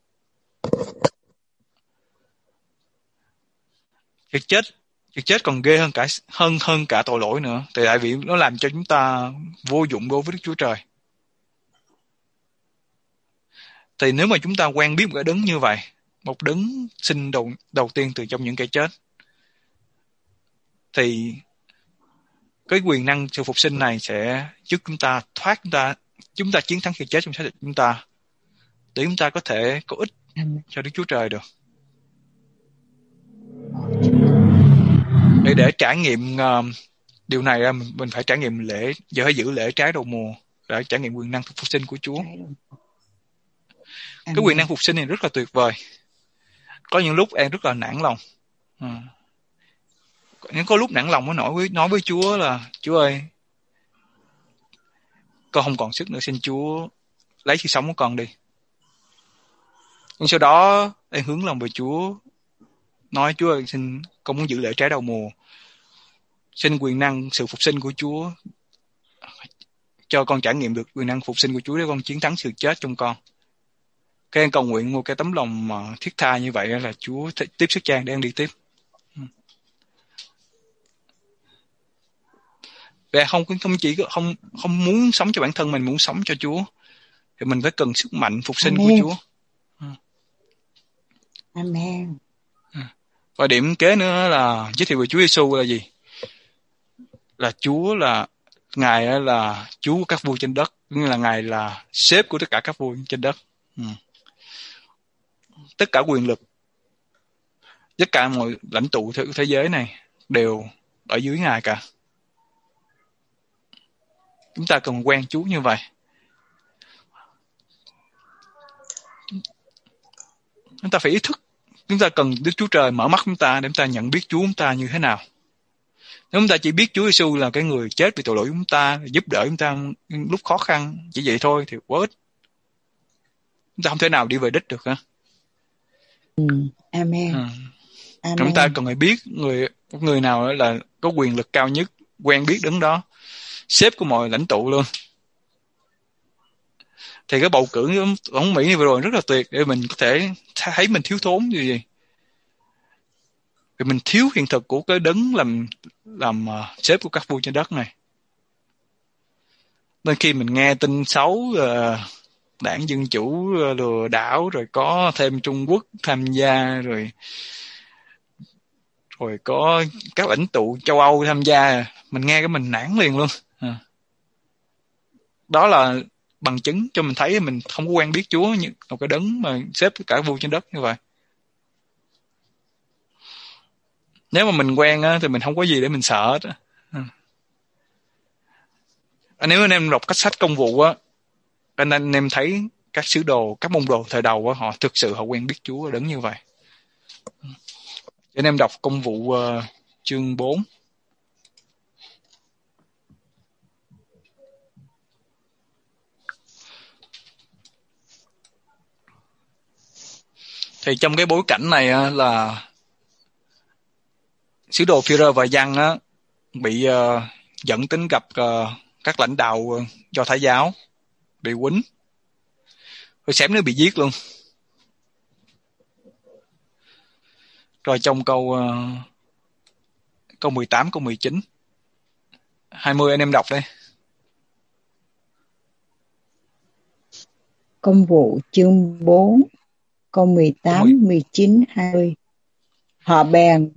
Sự chết còn ghê hơn cả tội lỗi nữa. Tại vì nó làm cho chúng ta vô dụng đối với Đức Chúa Trời. Thì nếu mà chúng ta quen biết một cái đấng như vậy, một đấng sinh đầu tiên từ trong những kẻ chết, thì cái quyền năng sự phục sinh này sẽ giúp chúng ta chúng ta chiến thắng sự chết trong xác thịt chúng ta, để chúng ta có thể có ích cho Đức Chúa Trời được. Để trải nghiệm điều này, mình phải trải nghiệm phải giữ lễ trái đầu mùa để trải nghiệm quyền năng phục sinh của Chúa. Cái quyền năng phục sinh này rất là tuyệt vời. Có những lúc em rất là nản lòng, Nếu có lúc nản lòng nó nói với Chúa là Chúa ơi, con không còn sức nữa, xin Chúa lấy sự sống của con đi. Nhưng sau đó em hướng lòng về Chúa, nói Chúa ơi, xin con muốn giữ lại trái đầu mùa, xin quyền năng sự phục sinh của Chúa, cho con trải nghiệm được quyền năng phục sinh của Chúa để con chiến thắng sự chết trong con. Cái em cầu nguyện một cái tấm lòng mà thiết tha như vậy là Chúa tiếp sức Trang để em đi tiếp. Và không chỉ không muốn sống cho bản thân mình, muốn sống cho Chúa, thì mình phải cần sức mạnh phục sinh của Chúa. Amen. Và điểm kế nữa là giới thiệu về Chúa Giêsu là gì? Là Chúa là Ngài là Chúa của các vua trên đất, như là Ngài là sếp của tất cả các vua trên đất. Tất cả quyền lực, tất cả mọi lãnh tụ thế giới này đều ở dưới Ngài cả. Chúng ta cần quen Chúa như vậy. Chúng ta phải ý thức, chúng ta cần Đức Chúa Trời mở mắt chúng ta để chúng ta nhận biết Chúa chúng ta như thế nào. Nếu chúng ta chỉ biết Chúa Giêsu là cái người chết vì tội lỗi chúng ta, giúp đỡ chúng ta lúc khó khăn, chỉ vậy thôi thì quá ít. Chúng ta không thể nào đi về đích được hả? Amen. Amen. Chúng ta cần phải biết người nào là có quyền lực cao nhất, quen biết đứng đó, sếp của mọi lãnh tụ luôn. Thì cái bầu cử tổng Mỹ vừa rồi rất là tuyệt để mình có thể thấy mình thiếu thốn gì. Vì mình thiếu hiện thực của cái đấng làm sếp của các vua trên đất này. Nên khi mình nghe tin xấu đảng Dân Chủ lừa đảo, rồi có thêm Trung Quốc tham gia, rồi có các lãnh tụ châu Âu tham gia, mình nghe cái mình nản liền luôn. Đó là bằng chứng cho mình thấy mình không có quen biết Chúa như một cái đấng mà xếp tất cả vua trên đất như vậy. Nếu mà mình quen thì mình không có gì để mình sợ hết. Nếu anh em đọc các sách công vụ anh em thấy các sứ đồ, các môn đồ thời đầu họ thực sự họ quen biết Chúa đấng như vậy. Anh em đọc công vụ chương 4. Thì trong cái bối cảnh này là sứ đồ Phi-rơ và Giăng bị dẫn đến gặp các lãnh đạo Do Thái giáo, bị quýnh, rồi xém nữa bị giết luôn. Rồi trong câu 18, câu 19, 20 anh em đọc đây. Công vụ chương 4, câu 18, 19, 20. Họ bèn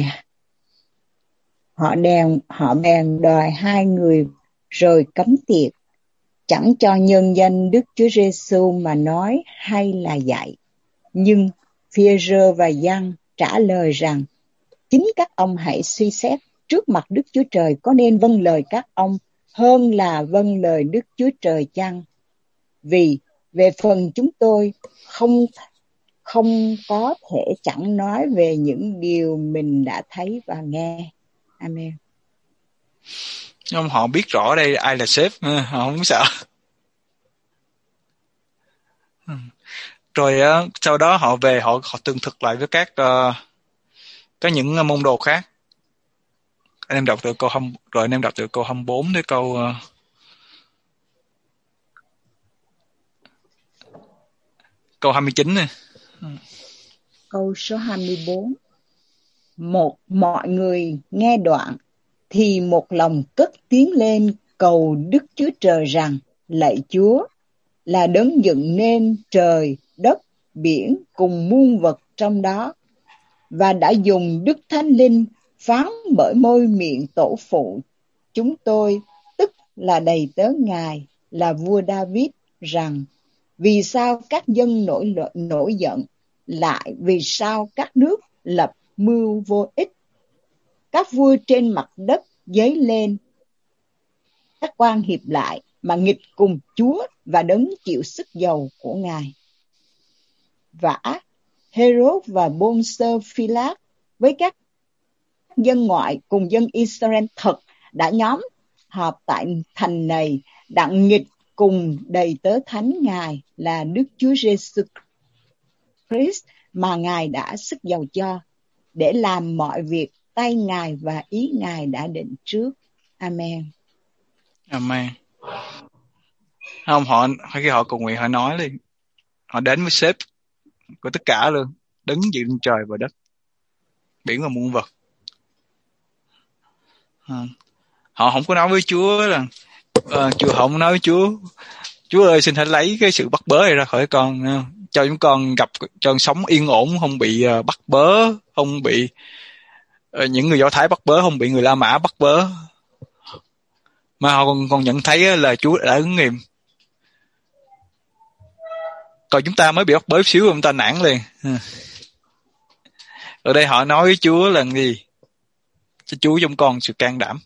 đòi hai người rồi cấm tiệc, chẳng cho nhân danh Đức Chúa Giêsu mà nói hay là dạy. Nhưng Phi-rơ và Giăng trả lời rằng, chính các ông hãy suy xét trước mặt Đức Chúa Trời có nên vâng lời các ông hơn là vâng lời Đức Chúa Trời chăng? Vì về phần chúng tôi không có thể chẳng nói về những điều mình đã thấy và nghe. Amen. Nhưng họ biết rõ đây ai là sếp, họ không sợ. Rồi sau đó họ về họ tường thực lại với có những môn đồ khác. Anh em đọc từ câu rồi anh em đọc từ câu 24 đến câu 29 này. Câu số 24. Mọi người nghe đoạn thì một lòng cất tiếng lên cầu Đức Chúa Trời rằng, lạy Chúa, là đấng dựng nên trời, đất, biển cùng muôn vật trong đó, và đã dùng Đức Thánh Linh phán bởi môi miệng tổ phụ chúng tôi, tức là đầy tớ Ngài, là vua David, rằng, vì sao các dân nổi giận, lại vì sao các nước lập mưu vô ích, các vua trên mặt đất dấy lên, các quan hiệp lại mà nghịch cùng Chúa và đấng chịu sức dầu của Ngài. Vả Hêrôd và Bôn-sơ Phi-lát với các dân ngoại cùng dân Israel thật đã nhóm họp tại thành này, đặng nghịch cùng đầy tớ thánh Ngài là Đức Chúa Giêsu Christ mà Ngài đã sức giàu cho, để làm mọi việc tay Ngài và ý Ngài đã định trước. Amen. Amen. Không, khi họ cầu nguyện, họ nói lên, họ đến với sếp của tất cả luôn, đứng dựng trời và đất, biển và muôn vật. Họ không có nói với Chúa là Chúa không nói với Chúa ơi xin hãy lấy cái sự bắt bớ này ra khỏi con, cho chúng con gặp, cho con sống yên ổn, không bị bắt bớ, không bị những người Do Thái bắt bớ, không bị người La Mã bắt bớ, mà họ còn nhận thấy là Chúa đã ứng nghiệm. Còn chúng ta mới bị bắt bớ xíu, chúng ta nản liền. Ở đây họ nói với Chúa là gì? Cho Chúa trong con sự can đảm.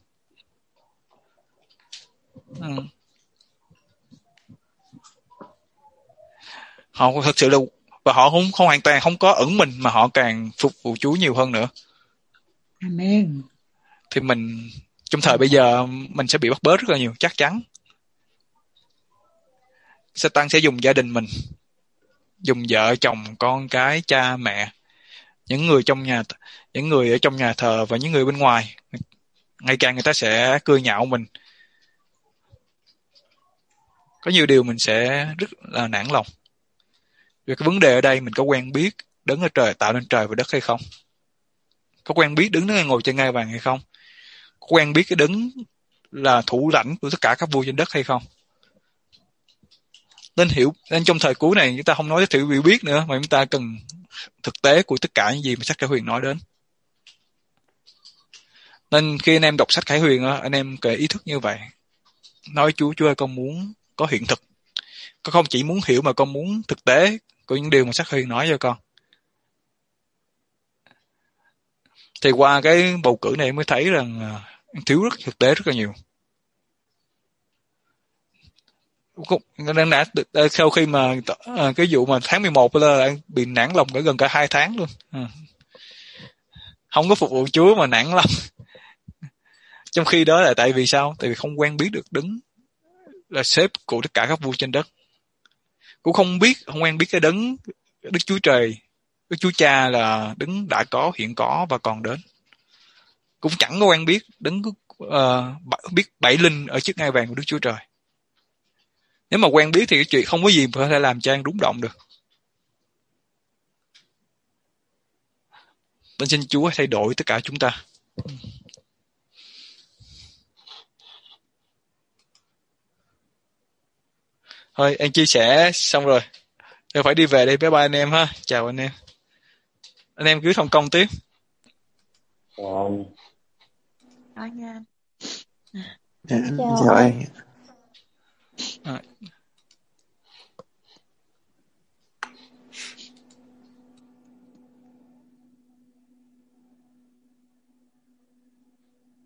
Họ thật sự là, và họ không hoàn toàn không có ẩn mình, mà họ càng phục vụ Chúa nhiều hơn nữa. Amen. Thì mình trong thời bây giờ mình sẽ bị bắt bớ rất là nhiều, chắc chắn. Satan sẽ dùng gia đình mình, dùng vợ chồng, con cái, cha mẹ, những người trong nhà, những người ở trong nhà thờ và những người bên ngoài. Ngày càng người ta sẽ cười nhạo mình. Có nhiều điều mình sẽ rất là nản lòng. Vì cái vấn đề ở đây mình có quen biết đứng ở trời, tạo nên trời và đất hay không? Có quen biết đứng ngồi trên ngai vàng hay không? Có quen biết cái đứng là thủ lãnh của tất cả các vua trên đất hay không? Nên trong thời cuối này chúng ta không nói tới hiểu biết nữa, mà chúng ta cần thực tế của tất cả những gì mà sách Khải Huyền nói đến. Nên khi anh em đọc sách Khải Huyền, anh em cần ý thức như vậy. Nói Chúa ơi, con muốn có hiện thực. Con không chỉ muốn hiểu mà con muốn thực tế của những điều mà sách Khải Huyền nói cho con. Thì qua cái bầu cử này mới thấy rằng thiếu thực tế rất là nhiều. Nên đã sau khi mà cái vụ mà tháng 11 là bị nản lòng gần cả 2 tháng luôn. Không có phục vụ Chúa mà nản lòng. Trong khi đó là tại vì sao? Tại vì không quen biết được đứng là sếp của tất cả các vua trên đất. Cũng không quen biết cái đấng Đức Chúa Trời, Đức Chúa Cha là đấng đã có, hiện có và còn đến. Cũng chẳng có quen biết đấng biết 7 linh ở chiếc ngai vàng của Đức Chúa Trời. Nếu mà quen biết thì cái chuyện không có gì mà có thể làm cho anh rúng động được. Nên xin Chúa thay đổi tất cả chúng ta. Thôi anh chia sẻ xong rồi, tôi phải đi về đây. Bye bye anh em ha. Chào anh em. Anh em cứ thông công tiếp. Chào anh. Chào anh. Chào anh.